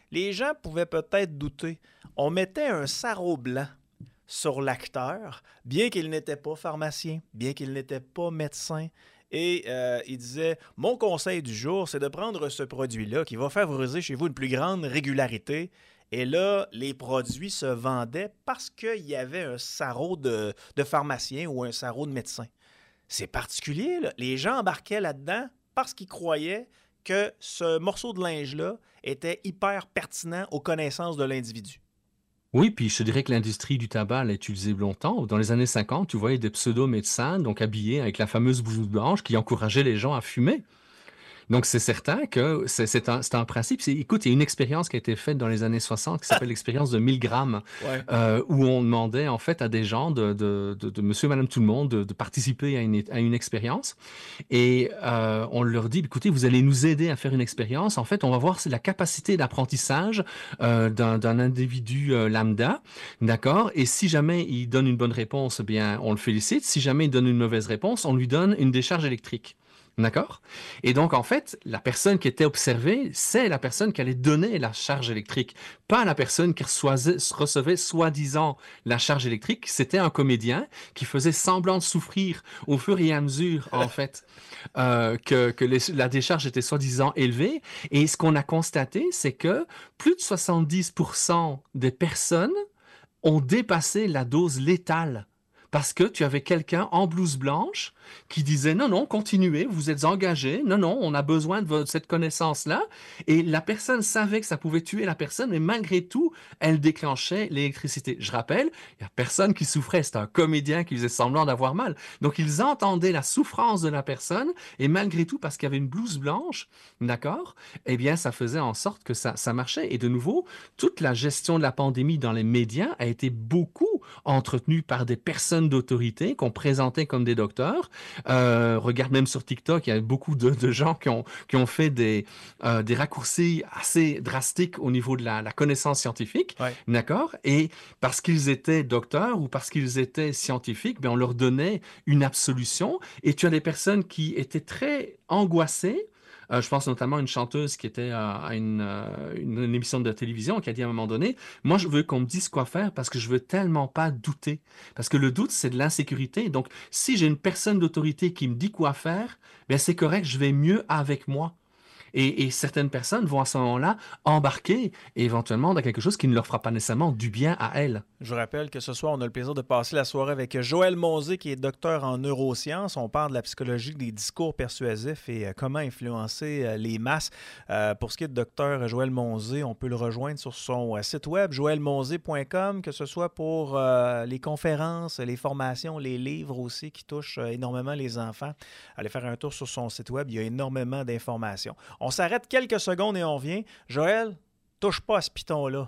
les gens pouvaient peut-être douter. On mettait un sarrau blanc sur l'acteur, bien qu'il n'était pas pharmacien, bien qu'il n'était pas médecin. Et euh, il disait, mon conseil du jour, c'est de prendre ce produit-là qui va favoriser chez vous une plus grande régularité. Et là, les produits se vendaient parce qu'il y avait un sarrau de, de pharmacien ou un sarrau de médecin. C'est particulier, là. Les gens embarquaient là-dedans parce qu'ils croyaient que ce morceau de linge-là était hyper pertinent aux connaissances de l'individu. Oui, puis je te dirais que l'industrie du tabac l'a utilisé longtemps. Dans les années cinquante, tu voyais des pseudo-médecins donc habillés avec la fameuse blouse blanche qui encourageaient les gens à fumer. Donc, c'est certain que c'est, c'est, un, c'est un principe. C'est, écoute, il y a une expérience qui a été faite dans les années soixante qui s'appelle l'expérience de mille grammes, ouais. euh, où on demandait en fait à des gens de, de, de, de monsieur, madame, tout le monde de, de participer à une, à une expérience. Et euh, on leur dit, écoutez, vous allez nous aider à faire une expérience. En fait, on va voir la capacité d'apprentissage euh, d'un, d'un individu euh, lambda, d'accord? Et si jamais il donne une bonne réponse, eh bien, on le félicite. Si jamais il donne une mauvaise réponse, on lui donne une décharge électrique. D'accord? Et donc, en fait, la personne qui était observée, c'est la personne qui allait donner la charge électrique, pas la personne qui recevait, recevait soi-disant la charge électrique. C'était un comédien qui faisait semblant de souffrir au fur et à mesure, en fait, euh, que, que les, la décharge était soi-disant élevée. Et ce qu'on a constaté, c'est que plus de soixante-dix pour cent des personnes ont dépassé la dose létale. Parce que tu avais quelqu'un en blouse blanche qui disait « Non, non, continuez, vous êtes engagés. Non, non, on a besoin de votre, cette connaissance-là. » Et la personne savait que ça pouvait tuer la personne, mais malgré tout, elle déclenchait l'électricité. Je rappelle, il n'y a personne qui souffrait. C'était un comédien qui faisait semblant d'avoir mal. Donc, ils entendaient la souffrance de la personne et malgré tout, parce qu'il y avait une blouse blanche, d'accord, eh bien, ça faisait en sorte que ça, ça marchait. Et de nouveau, toute la gestion de la pandémie dans les médias a été beaucoup entretenue par des personnes d'autorité qu'on présentait comme des docteurs. Euh, regarde même sur TikTok, il y a beaucoup de, de gens qui ont, qui ont fait des, euh, des raccourcis assez drastiques au niveau de la, la connaissance scientifique, ouais. D'accord? Et parce qu'ils étaient docteurs ou parce qu'ils étaient scientifiques, bien, on leur donnait une absolution. Et tu as des personnes qui étaient très angoissées. Euh, je pense notamment à une chanteuse qui était à, à une, euh, une, une émission de télévision qui a dit à un moment donné, moi je veux qu'on me dise quoi faire parce que je veux tellement pas douter. Parce que le doute, c'est de l'insécurité. Donc, si j'ai une personne d'autorité qui me dit quoi faire, bien c'est correct, je vais mieux avec moi. Et, et certaines personnes vont à ce moment-là embarquer éventuellement dans quelque chose qui ne leur fera pas nécessairement du bien à elles. Je vous rappelle que ce soir, on a le plaisir de passer la soirée avec Joël Monzé, qui est docteur en neurosciences. On parle de la psychologie des discours persuasifs et euh, comment influencer euh, les masses. Euh, pour ce qui est de docteur Joël Monzé, on peut le rejoindre sur son euh, site web, joël monzé point com, que ce soit pour euh, les conférences, les formations, les livres aussi qui touchent euh, énormément les enfants. Allez faire un tour sur son site web, il y a énormément d'informations. On s'arrête quelques secondes et on revient. Joël, touche pas à ce piton-là.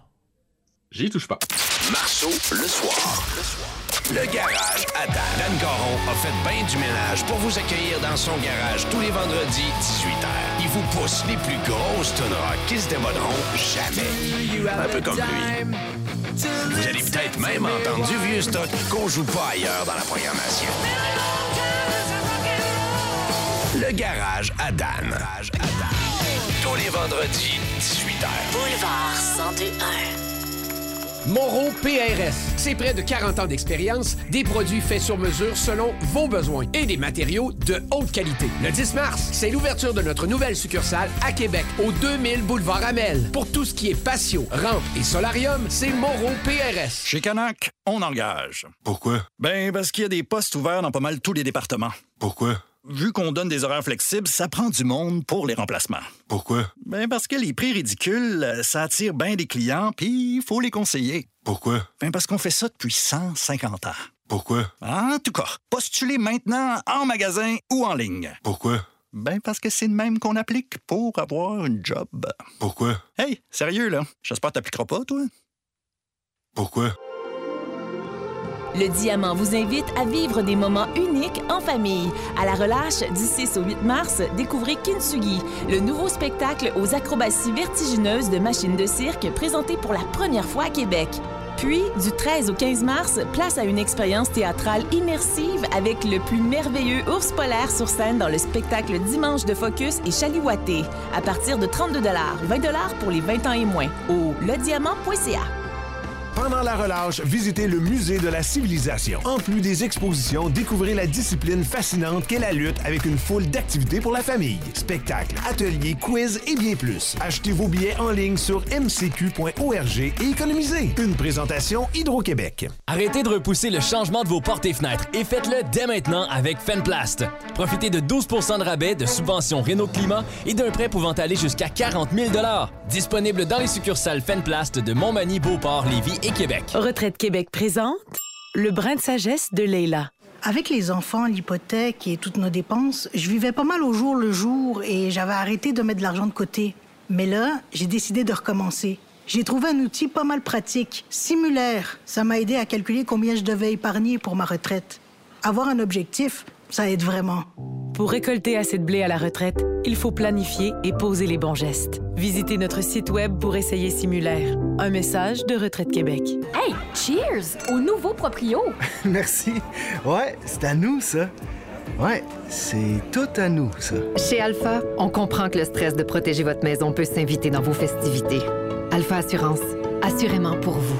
J'y touche pas. Marceau, le soir. Le soir. Le garage à Dan. Dan Caron a fait bien du ménage pour vous accueillir dans son garage tous les vendredis, dix-huit heures. Il vous pousse les plus grosses tonnes rock qui se démoderont jamais. Un peu comme lui. Vous allez peut-être même entendre du vieux stock qu'on joue pas ailleurs dans la programmation. Le garage à Dan. Garage à Dan. Tous les vendredis, dix-huit heures. Boulevard cent deux un. Moreau P R S. C'est près de quarante ans d'expérience, des produits faits sur mesure selon vos besoins et des matériaux de haute qualité. Le dix mars, c'est l'ouverture de notre nouvelle succursale à Québec, au deux mille Boulevard Amel. Pour tout ce qui est patio, rampe et solarium, c'est Moreau P R S. Chez Canac, on engage. Pourquoi? Ben, parce qu'il y a des postes ouverts dans pas mal tous les départements. Pourquoi? Vu qu'on donne des horaires flexibles, ça prend du monde pour les remplacements. Pourquoi? Ben parce que les prix ridicules, ça attire bien des clients, puis il faut les conseiller. Pourquoi? Ben parce qu'on fait ça depuis cent cinquante ans. Pourquoi? En tout cas, postulez maintenant en magasin ou en ligne. Pourquoi? Ben parce que c'est le même qu'on applique pour avoir une job. Pourquoi? Hey, sérieux là, j'espère que t'appliqueras pas, toi? Pourquoi? Le Diamant vous invite à vivre des moments uniques en famille. À la relâche, du six au huit mars, découvrez Kintsugi, le nouveau spectacle aux acrobaties vertigineuses de machines de cirque présenté pour la première fois à Québec. Puis, du treize au quinze mars, place à une expérience théâtrale immersive avec le plus merveilleux ours polaire sur scène dans le spectacle Dimanche de Focus et Chaliouaté. À partir de trente-deux dollars, vingt dollars pour les vingt ans et moins, au le diamant point c a. Pendant la relâche, visitez le Musée de la civilisation. En plus des expositions, découvrez la discipline fascinante qu'est la lutte avec une foule d'activités pour la famille. Spectacles, ateliers, quiz et bien plus. Achetez vos billets en ligne sur m c q point org et économisez. Une présentation Hydro-Québec. Arrêtez de repousser le changement de vos portes et fenêtres et faites-le dès maintenant avec Fenplast. Profitez de douze pour cent de rabais, de subventions Renault Climat et d'un prêt pouvant aller jusqu'à quarante mille dollars. Disponible dans les succursales Fenplast de Montmagny, Beauport, Lévis et Québec. Retraite Québec présente le brin de sagesse de Leila. Avec les enfants, l'hypothèque et toutes nos dépenses, je vivais pas mal au jour le jour et j'avais arrêté de mettre de l'argent de côté. Mais là, j'ai décidé de recommencer. J'ai trouvé un outil pas mal pratique, Simulaire. Ça m'a aidé à calculer combien je devais épargner pour ma retraite. Avoir un objectif, ça aide vraiment. Pour récolter assez de blé à la retraite, il faut planifier et poser les bons gestes. Visitez notre site web pour essayer Simulaire. Un message de Retraite Québec. Hey, cheers au nouveau proprio! Merci. Ouais, c'est à nous, ça. Ouais, c'est tout à nous, ça. Chez Alpha, on comprend que le stress de protéger votre maison peut s'inviter dans vos festivités. Alpha Assurance, assurément pour vous.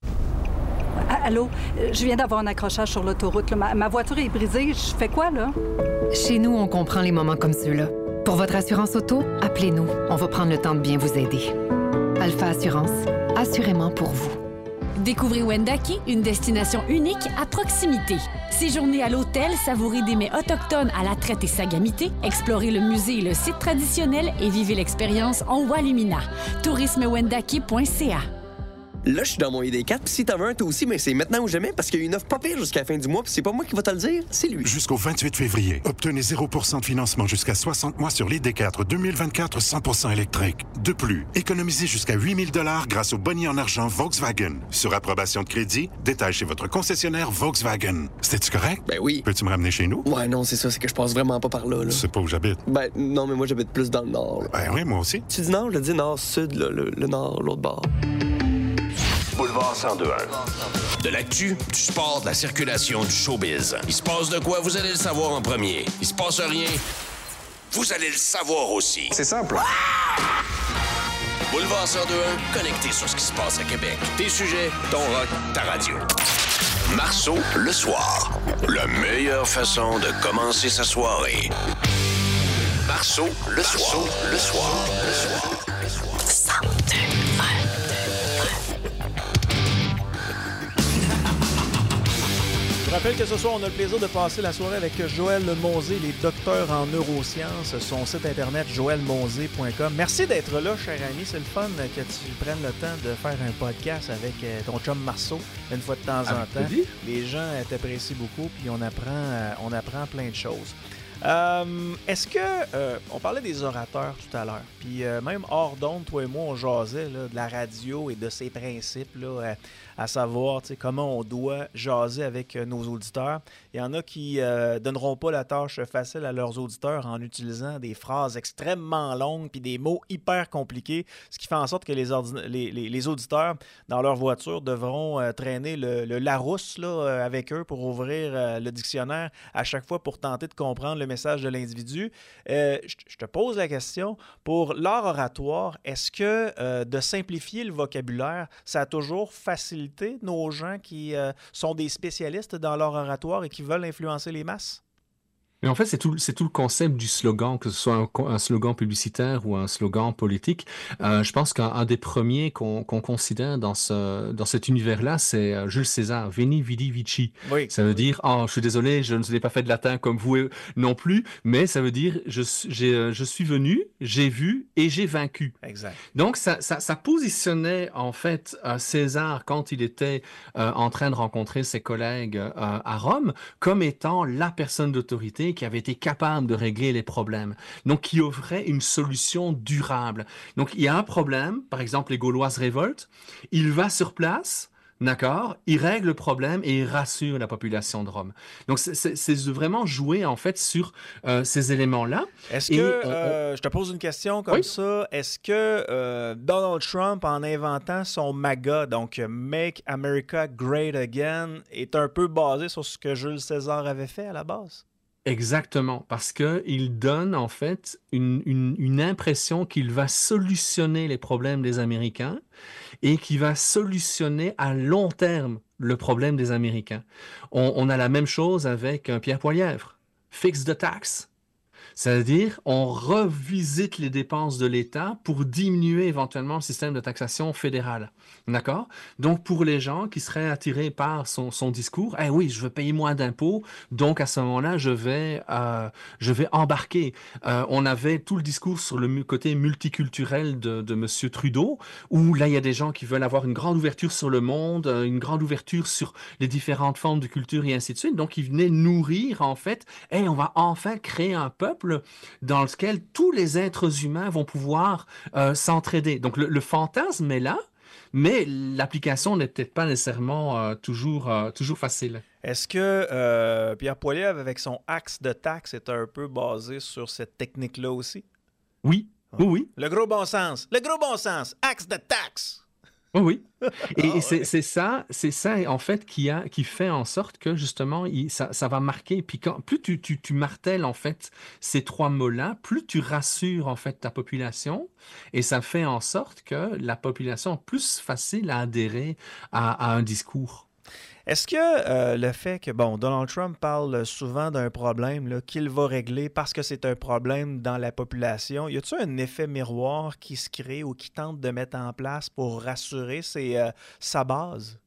Allô, je viens d'avoir un accrochage sur l'autoroute. Ma, ma voiture est brisée. Je fais quoi, là? Chez nous, on comprend les moments comme ceux-là. Pour votre assurance auto, appelez-nous. On va prendre le temps de bien vous aider. Alpha Assurance, assurément pour vous. Découvrez Wendake, une destination unique à proximité. Séjournez à l'hôtel, savourez des mets autochtones à la traite et sagamité, explorez le musée et le site traditionnel et vivez l'expérience en Walumina. tourisme wendake point c a. Là, je suis dans mon I D quatre, puis si t'en veux un, toi aussi, mais c'est maintenant ou jamais, parce qu'il y a une offre pas pire jusqu'à la fin du mois, puis c'est pas moi qui va te le dire, c'est lui. Jusqu'au vingt-huit février, obtenez zéro pour cent de financement jusqu'à soixante mois sur l'I D quatre deux mille vingt-quatre cent pour cent électrique. De plus, économisez jusqu'à huit mille dollars grâce au boni en argent Volkswagen. Sur approbation de crédit, détail chez votre concessionnaire Volkswagen. C'était-tu correct? Ben oui. Peux-tu me ramener chez nous? Ouais, non, c'est ça, c'est que je passe vraiment pas par là, là. Tu sais pas où j'habite? Ben, non, mais moi, j'habite plus dans le nord, là. Ben oui, moi aussi. Tu dis nord, je dis nord-sud, là, le, le nord, l'autre bord. Boulevard cent deux un. De l'actu, du sport, de la circulation, du showbiz. Il se passe de quoi, vous allez le savoir en premier. Il se passe rien, vous allez le savoir aussi. C'est simple. Boulevard cent deux un, connecté sur ce qui se passe à Québec. Tes sujets, ton rock, ta radio. Marceau, le soir. La meilleure façon de commencer sa soirée. Marceau, le soir. Le soir. Le soir. Le soir. cent deux un. Je rappelle que ce soir, on a le plaisir de passer la soirée avec Joël Monzé, les docteurs en neurosciences, son site internet joël monzé point com. Merci d'être là, cher ami. C'est le fun que tu prennes le temps de faire un podcast avec ton chum Marceau une fois de temps en temps. Les gens t'apprécient beaucoup, puis on apprend, on apprend plein de choses. Euh, est-ce que euh, on parlait des orateurs tout à l'heure, puis euh, même hors d'onde, toi et moi, on jasait là, de la radio et de ses principes, là, à, à savoir comment on doit jaser avec euh, nos auditeurs. Il y en a qui euh, donneront pas la tâche facile à leurs auditeurs en utilisant des phrases extrêmement longues puis des mots hyper compliqués, ce qui fait en sorte que les, ordina- les, les, les auditeurs dans leur voiture devront euh, traîner le, le Larousse là, euh, avec eux pour ouvrir euh, le dictionnaire à chaque fois pour tenter de comprendre le message de l'individu. Euh, je te pose la question, pour l'art oratoire, est-ce que euh, de simplifier le vocabulaire, ça a toujours facilité nos gens qui euh, sont des spécialistes dans l'art oratoire et qui veulent influencer les masses? Mais en fait, c'est tout, c'est tout le concept du slogan, que ce soit un, un slogan publicitaire ou un slogan politique. Euh, je pense qu'un un des premiers qu'on, qu'on considère dans, ce, dans cet univers-là, c'est Jules César, Veni, Vidi, Vici. Oui. Ça veut dire, oh, je suis désolé, je ne vous ai pas fait de latin comme vous non plus, mais ça veut dire, je, j'ai, je suis venu, j'ai vu et j'ai vaincu. Exact. Donc, ça, ça, ça positionnait, en fait, euh, César, quand il était euh, en train de rencontrer ses collègues euh, à Rome, comme étant la personne d'autorité qui avait été capable de régler les problèmes, donc qui offrait une solution durable. Donc il y a un problème, par exemple les Gaulois se révoltent, il va sur place, D'accord? Il règle le problème et il rassure la population de Rome. Donc, c'est, c'est, c'est vraiment jouer, en fait, sur euh, ces éléments-là. Est-ce et, que, euh, euh, je te pose une question comme oui? ça, est-ce que euh, Donald Trump, en inventant son MAGA, donc « Make America Great Again », est un peu basé sur ce que Jules César avait fait à la base? Exactement, parce qu'il donne en fait une, une, une impression qu'il va solutionner les problèmes des Américains et qu'il va solutionner à long terme le problème des Américains. On, on a la même chose avec Pierre Poilievre, « Fix the tax ». C'est-à-dire, on revisite les dépenses de l'État pour diminuer éventuellement le système de taxation fédéral. D'accord? Donc, pour les gens qui seraient attirés par son, son discours, eh oui, je veux payer moins d'impôts, donc à ce moment-là, je vais, euh, je vais embarquer. Euh, on avait tout le discours sur le côté multiculturel de, de M. Trudeau, où là, il y a des gens qui veulent avoir une grande ouverture sur le monde, une grande ouverture sur les différentes formes de culture et ainsi de suite. Donc, il venait nourrir, en fait, eh, on va enfin créer un peuple dans lequel tous les êtres humains vont pouvoir euh, s'entraider. Donc, le, le fantasme est là, mais l'application n'est peut-être pas nécessairement euh, toujours, euh, toujours facile. Est-ce que euh, Pierre Poilievre, avec son axe de taxe, est un peu basé sur cette technique-là aussi? Oui, oui, oui. Le gros bon sens, le gros bon sens, axe de taxe! Oh oui. Et, oh, et c'est, oui. c'est ça, c'est ça en fait qui a, qui fait en sorte que justement, il, ça, ça va marquer. Puis quand, plus tu, tu, tu martèles en fait ces trois mots-là, plus tu rassures en fait ta population, et ça fait en sorte que la population est plus facile à adhérer à, à un discours. Est-ce que euh, le fait que, bon, Donald Trump parle souvent d'un problème là, qu'il va régler parce que c'est un problème dans la population, y a-t-il un effet miroir qui se crée ou qui tente de mettre en place pour rassurer ses, euh, sa base?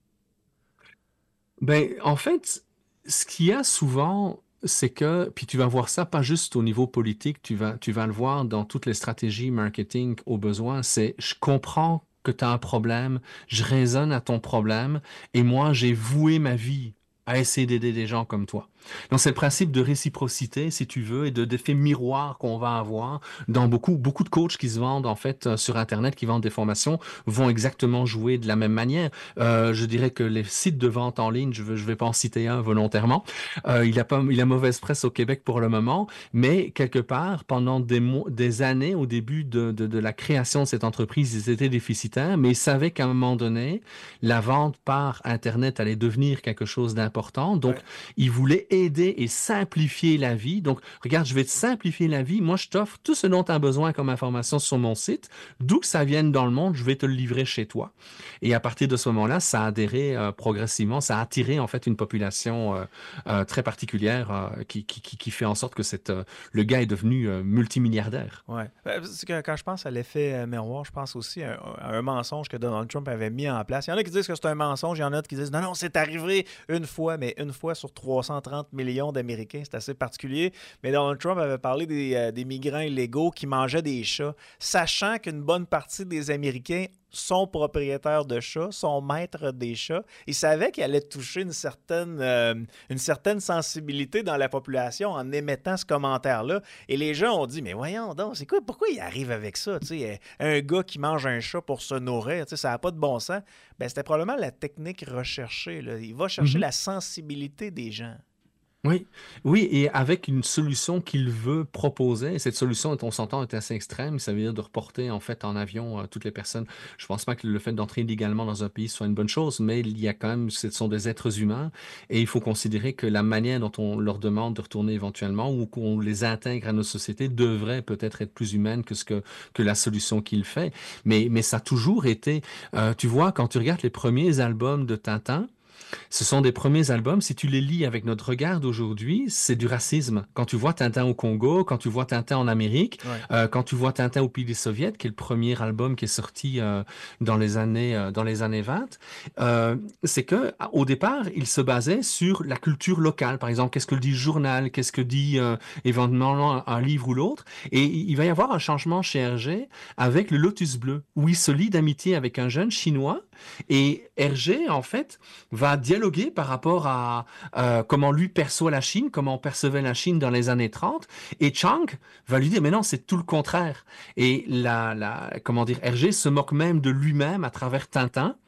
Ben, en fait, ce qu'il y a souvent, c'est que, puis tu vas voir ça pas juste au niveau politique, tu vas, tu vas le voir dans toutes les stratégies marketing au besoin, c'est je comprends que tu as un problème, je raisonne à ton problème, et moi, j'ai voué ma vie à essayer d'aider des gens comme toi. Donc, c'est le principe de réciprocité, si tu veux, et de d'effet miroir qu'on va avoir dans beaucoup, beaucoup de coachs qui se vendent, en fait, sur Internet, qui vendent des formations, vont exactement jouer de la même manière. Euh, je dirais que les sites de vente en ligne, je ne vais pas en citer un volontairement, euh, il a pas, il a mauvaise presse au Québec pour le moment, mais quelque part, pendant des, mois, des années, au début de, de, de la création de cette entreprise, ils étaient déficitaires, mais ils savaient qu'à un moment donné, la vente par Internet allait devenir quelque chose d'important. Donc, ouais. ils voulaient aider et simplifier la vie. Donc, regarde, je vais te simplifier la vie. Moi, je t'offre tout ce dont tu as besoin comme information sur mon site. D'où que ça vienne dans le monde, je vais te le livrer chez toi. Et à partir de ce moment-là, ça a adhéré euh, progressivement. Ça a attiré, en fait, une population euh, euh, très particulière euh, qui, qui, qui fait en sorte que cette, euh, le gars est devenu euh, multimilliardaire. Oui. Parce que quand je pense à l'effet euh, miroir, je pense aussi à, à un mensonge que Donald Trump avait mis en place. Il y en a qui disent que c'est un mensonge. Il y en a qui disent non, non, c'est arrivé une fois, mais une fois sur trois cent trente millions d'Américains. C'est assez particulier. Mais Donald Trump avait parlé des, euh, des migrants illégaux qui mangeaient des chats, sachant qu'une bonne partie des Américains sont propriétaires de chats, sont maîtres des chats. Il savait qu'il allait toucher une certaine, euh, une certaine sensibilité dans la population en émettant ce commentaire-là. Et les gens ont dit, mais voyons donc, c'est quoi, pourquoi il arrive avec ça? T'sais, un gars qui mange un chat pour se nourrir, ça n'a pas de bon sens. Ben, c'était probablement la technique recherchée, là. Il va chercher mm-hmm. la sensibilité des gens. Oui, oui, et avec une solution qu'il veut proposer. Cette solution, on s'entend, est assez extrême. Ça veut dire de reporter en fait en avion euh, toutes les personnes. Je pense pas que le fait d'entrer illégalement dans un pays soit une bonne chose, mais il y a quand même, ce sont des êtres humains, et il faut considérer que la manière dont on leur demande de retourner éventuellement ou qu'on les intègre à nos sociétés devrait peut-être être plus humaine que ce que que la solution qu'il fait. Mais mais ça a toujours été. Euh, tu vois, quand tu regardes les premiers albums de Tintin. Ce sont des premiers albums, si tu les lis avec notre regard d'aujourd'hui, c'est du racisme. Quand tu vois Tintin au Congo, quand tu vois Tintin en Amérique, ouais. euh, quand tu vois Tintin au pays des Soviets, qui est le premier album qui est sorti euh, dans les années euh, dans les années vingt, euh, c'est que au départ, il se basait sur la culture locale. Par exemple, qu'est-ce que dit le journal, qu'est-ce que dit euh, éventuellement un livre ou l'autre. Et il va y avoir un changement chez Hergé avec le Lotus Bleu, où il se lie d'amitié avec un jeune Chinois. Et Hergé, en fait, va dialoguer par rapport à euh, comment lui perçoit la Chine, comment on percevait la Chine dans les années trente. Et Chang va lui dire, mais non, c'est tout le contraire. Et la, la, comment dire, Hergé se moque même de lui-même à travers Tintin,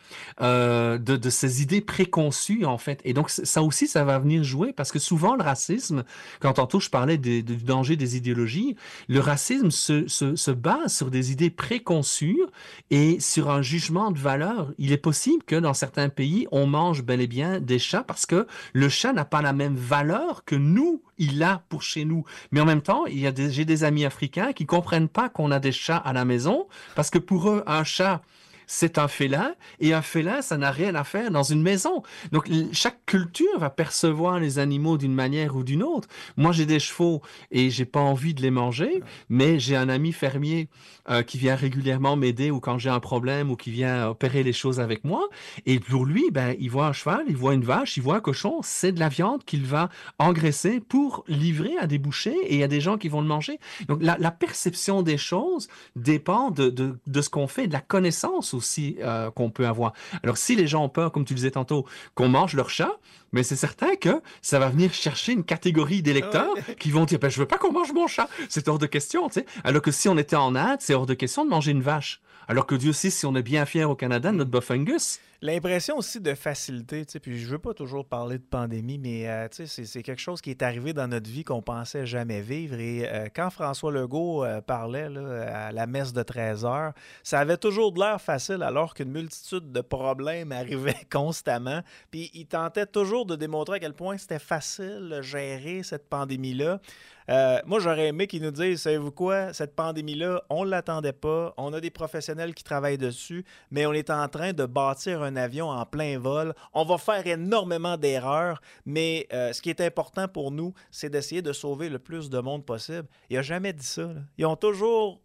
euh, de, de ces idées préconçues, en fait. Et donc, ça aussi, ça va venir jouer parce que souvent, le racisme, quand tantôt je parlais des, du danger des idéologies, le racisme se, se, se base sur des idées préconçues et sur un jugement de valeur. Il est possible que dans certains pays, on mange bel et bien des chats parce que le chat n'a pas la même valeur que nous, il a pour chez nous. Mais en même temps, il y a des, j'ai des amis africains qui comprennent pas qu'on a des chats à la maison parce que pour eux, un chat, c'est un félin, et un félin, ça n'a rien à faire dans une maison. Donc, chaque culture va percevoir les animaux d'une manière ou d'une autre. Moi, j'ai des chevaux et j'ai pas envie de les manger, mais j'ai un ami fermier euh, qui vient régulièrement m'aider ou quand j'ai un problème ou qui vient opérer les choses avec moi. Et pour lui, ben, il voit un cheval, il voit une vache, il voit un cochon, c'est de la viande qu'il va engraisser pour livrer à des bouchers et à des gens qui vont le manger. Donc, la, la perception des choses dépend de, de, de ce qu'on fait, de la connaissance aussi euh, qu'on peut avoir. Alors, si les gens ont peur, comme tu disais tantôt, qu'on mange leur chat, mais c'est certain que ça va venir chercher une catégorie d'électeurs ouais. qui vont dire ben, « je veux pas qu'on mange mon chat ». C'est hors de question, tu sais. Alors que si on était en Inde, c'est hors de question de manger une vache. Alors que Dieu sait si on est bien fiers au Canada de notre bœuf Angus. L'impression aussi de facilité, tu sais, puis je veux pas toujours parler de pandémie, mais euh, tu sais, c'est, c'est quelque chose qui est arrivé dans notre vie qu'on pensait jamais vivre. Et euh, quand François Legault euh, parlait là, à la messe de treize heures, ça avait toujours de l'air facile alors qu'une multitude de problèmes arrivaient constamment. Puis il tentait toujours de démontrer à quel point c'était facile de gérer cette pandémie-là. Euh, moi, j'aurais aimé qu'ils nous disent, savez-vous quoi, cette pandémie-là, on ne l'attendait pas, on a des professionnels qui travaillent dessus, mais on est en train de bâtir un avion en plein vol. On va faire énormément d'erreurs, mais euh, ce qui est important pour nous, c'est d'essayer de sauver le plus de monde possible. Il n'a jamais dit ça, là. Ils ont toujours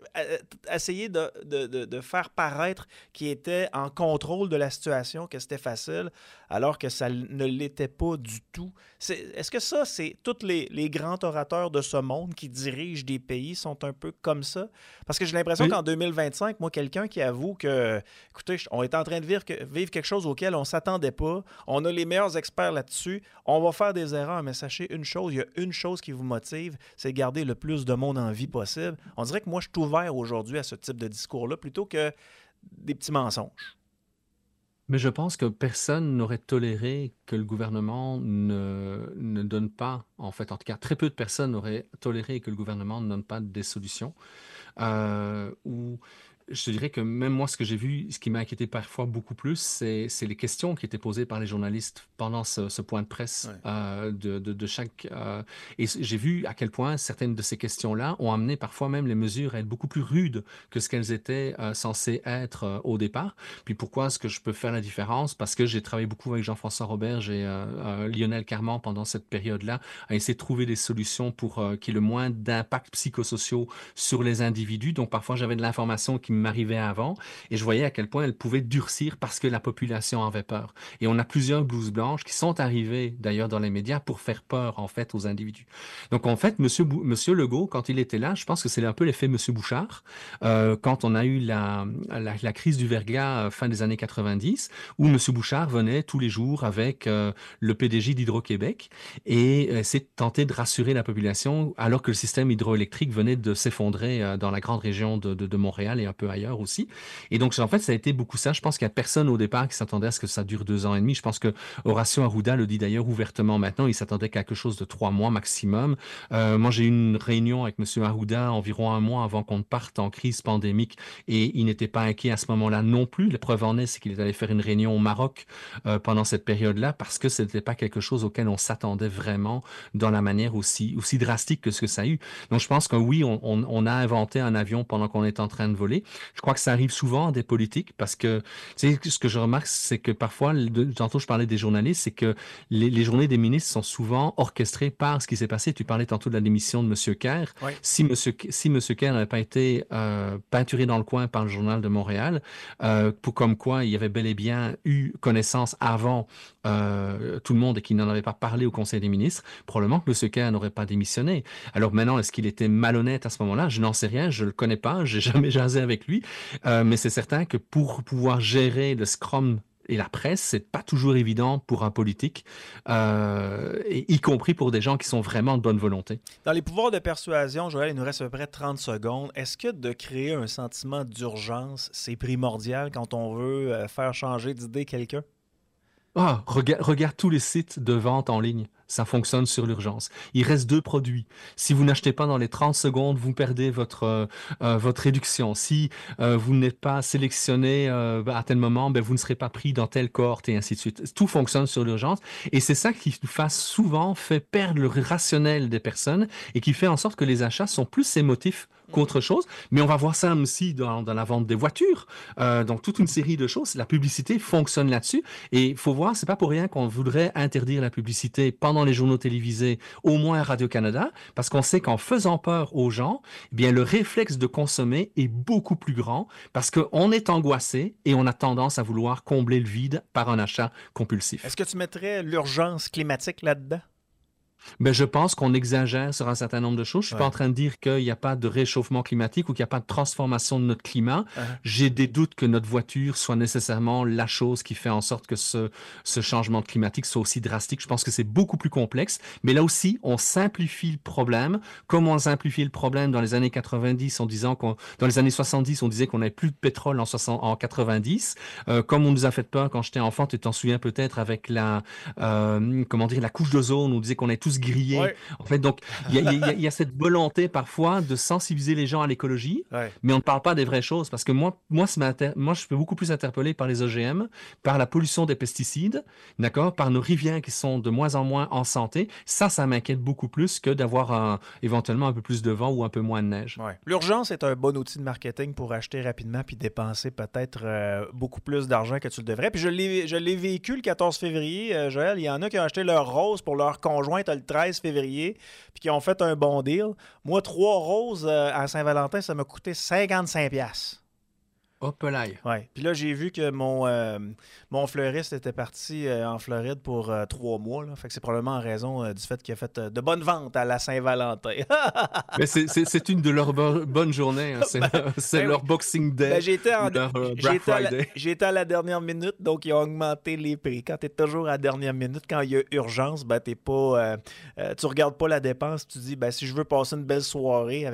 essayer de, de, de, de faire paraître qu'ils étaient en contrôle de la situation, que c'était facile, alors que ça ne l'était pas du tout. C'est, est-ce que ça, c'est tous les, les grands orateurs de ce monde qui dirigent des pays sont un peu comme ça? Parce que j'ai l'impression oui. qu'en deux mille vingt-cinq, moi, quelqu'un qui avoue que, écoutez, on est en train de vivre, vivre quelque chose auquel on ne s'attendait pas, on a les meilleurs experts là-dessus, on va faire des erreurs, mais sachez une chose, il y a une chose qui vous motive, c'est garder le plus de monde en vie possible. On dirait que moi, je suis ouvert aujourd'hui à ce type de discours-là plutôt que des petits mensonges. Mais je pense que personne n'aurait toléré que le gouvernement ne, ne donne pas, en fait, en tout cas, très peu de personnes auraient toléré que le gouvernement ne donne pas des solutions. Euh, ou je te dirais que même moi, ce que j'ai vu, ce qui m'a inquiété parfois beaucoup plus, c'est, c'est les questions qui étaient posées par les journalistes pendant ce, ce point de presse ouais. euh, de, de, de chaque... Euh, et j'ai vu à quel point certaines de ces questions-là ont amené parfois même les mesures à être beaucoup plus rudes que ce qu'elles étaient euh, censées être euh, au départ. Puis pourquoi est-ce que je peux faire la différence? Parce que j'ai travaillé beaucoup avec Jean-François Roberge et euh, euh, Lionel Carman pendant cette période-là, à essayer de trouver des solutions pour euh, qu'il y ait le moins d'impacts psychosociaux sur les individus. Donc parfois, j'avais de l'information qui m'arrivait avant et je voyais à quel point elle pouvait durcir parce que la population avait peur. Et on a plusieurs blouses blanches qui sont arrivées d'ailleurs dans les médias pour faire peur en fait aux individus. Donc en fait, Monsieur, Bou- Monsieur Legault, quand il était là, je pense que c'est un peu l'effet Monsieur Bouchard, euh, quand on a eu la, la, la crise du verglas euh, fin des années quatre-vingt-dix, où Monsieur Bouchard venait tous les jours avec euh, le P D G d'Hydro-Québec et euh, s'est tenté de rassurer la population alors que le système hydroélectrique venait de s'effondrer euh, dans la grande région de, de, de Montréal et un peu ailleurs aussi. Et donc, en fait, ça a été beaucoup ça. Je pense qu'il n'y a personne au départ qui s'attendait à ce que ça dure deux ans et demi. Je pense que Horacio Arruda le dit d'ailleurs ouvertement maintenant. Il s'attendait à quelque chose de trois mois maximum. Euh, moi, j'ai eu une réunion avec M. Arruda environ un mois avant qu'on parte en crise pandémique et il n'était pas inquiet à ce moment-là non plus. La preuve en est, c'est qu'il est allé faire une réunion au Maroc euh, pendant cette période-là parce que ce n'était pas quelque chose auquel on s'attendait vraiment dans la manière aussi, aussi drastique que ce que ça a eu. Donc, je pense que oui, on, on, on a inventé un avion pendant qu'on est en train de voler. Je crois que ça arrive souvent à des politiques parce que, tu sais, ce que je remarque, c'est que parfois, de, tantôt je parlais des journalistes, c'est que les, les journées des ministres sont souvent orchestrées par ce qui s'est passé. Tu parlais tantôt de la démission de M. Kerr. Oui. Si M. Si M. Kerr n'avait pas été euh, peinturé dans le coin par le Journal de Montréal, euh, pour comme quoi il y avait bel et bien eu connaissance avant euh, tout le monde et qu'il n'en avait pas parlé au Conseil des ministres, probablement que M. Kerr n'aurait pas démissionné. Alors maintenant, est-ce qu'il était malhonnête à ce moment-là? Je n'en sais rien, je ne le connais pas, je n'ai jamais jasé avec lui. Euh, mais c'est certain que pour pouvoir gérer le scrum et la presse, c'est pas toujours évident pour un politique, euh, et y compris pour des gens qui sont vraiment de bonne volonté. Dans les pouvoirs de persuasion, Joël, il nous reste à peu près trente secondes. Est-ce que de créer un sentiment d'urgence, c'est primordial quand on veut euh, faire changer d'idée quelqu'un? Ah, regarde, regarde tous les sites de vente en ligne. Ça fonctionne sur l'urgence. Il reste deux produits. Si vous n'achetez pas dans les trente secondes, vous perdez votre, euh, euh, votre réduction. Si euh, vous n'êtes pas sélectionné euh, à tel moment, ben, vous ne serez pas pris dans telle cohorte et ainsi de suite. Tout fonctionne sur l'urgence. Et c'est ça qui fait souvent fait perdre le rationnel des personnes et qui fait en sorte que les achats sont plus émotifs qu'autre chose. Mais on va voir ça aussi dans, dans la vente des voitures. Euh, donc, toute une série de choses. La publicité fonctionne là-dessus. Et il faut voir, c'est pas pour rien qu'on voudrait interdire la publicité pendant les journaux télévisés, au moins à Radio-Canada, parce qu'on sait qu'en faisant peur aux gens, eh bien, le réflexe de consommer est beaucoup plus grand parce qu'on est angoissé et on a tendance à vouloir combler le vide par un achat compulsif. Est-ce que tu mettrais l'urgence climatique là-dedans? Ben, je pense qu'on exagère sur un certain nombre de choses. Je ne suis Ouais. pas en train de dire qu'il n'y a pas de réchauffement climatique ou qu'il n'y a pas de transformation de notre climat. Uh-huh. J'ai des doutes que notre voiture soit nécessairement la chose qui fait en sorte que ce, ce changement climatique soit aussi drastique. Je pense que c'est beaucoup plus complexe. Mais là aussi, on simplifie le problème. Comme on simplifiait le problème dans les années quatre-vingt-dix en disant qu'on, dans les années soixante-dix, on disait qu'on n'avait plus de pétrole en, soixante, en quatre-vingt-dix. Euh, comme on nous a fait peur quand j'étais enfant, tu t'en souviens peut-être avec la, euh, comment dire, la couche d'ozone, on disait qu'on est tous grillés. Ouais. En fait, donc, il y, y, y, y a cette volonté parfois de sensibiliser les gens à l'écologie, Ouais. mais on ne parle pas des vraies choses parce que moi, moi, ça m'inter... moi je suis beaucoup plus interpellé par les O G M, par la pollution des pesticides, d'accord, par nos rivières qui sont de moins en moins en santé. Ça, ça m'inquiète beaucoup plus que d'avoir un, éventuellement un peu plus de vent ou un peu moins de neige. Ouais. L'urgence est un bon outil de marketing pour acheter rapidement puis dépenser peut-être euh, beaucoup plus d'argent que tu le devrais. Puis je l'ai, je l'ai vécu le quatorze février, euh, Joël. Il y en a qui ont acheté leur rose pour leur conjointe le treize février puis qui ont fait un bon deal. Moi, trois roses euh, à Saint-Valentin, ça m'a coûté cinquante-cinq piastres. Hop là. Ouais. Puis là, j'ai vu que mon, euh, mon fleuriste était parti euh, en Floride pour euh, trois mois. Là. Fait que c'est probablement en raison euh, du fait qu'il a fait euh, de bonnes ventes à la Saint-Valentin. Mais c'est, c'est, c'est une de leurs bo- bonnes journées. Hein. C'est, Ben, leur, c'est ben leur oui. Boxing Day. Ben, j'ai été en- ou leur euh, j'ai Black été à la- Friday. j'ai été à la dernière minute, donc ils ont augmenté les prix. Quand tu es toujours à la dernière minute, quand il y a urgence, ben, t'es pas, euh, euh, tu regardes pas la dépense, tu dis ben, si je veux passer une belle soirée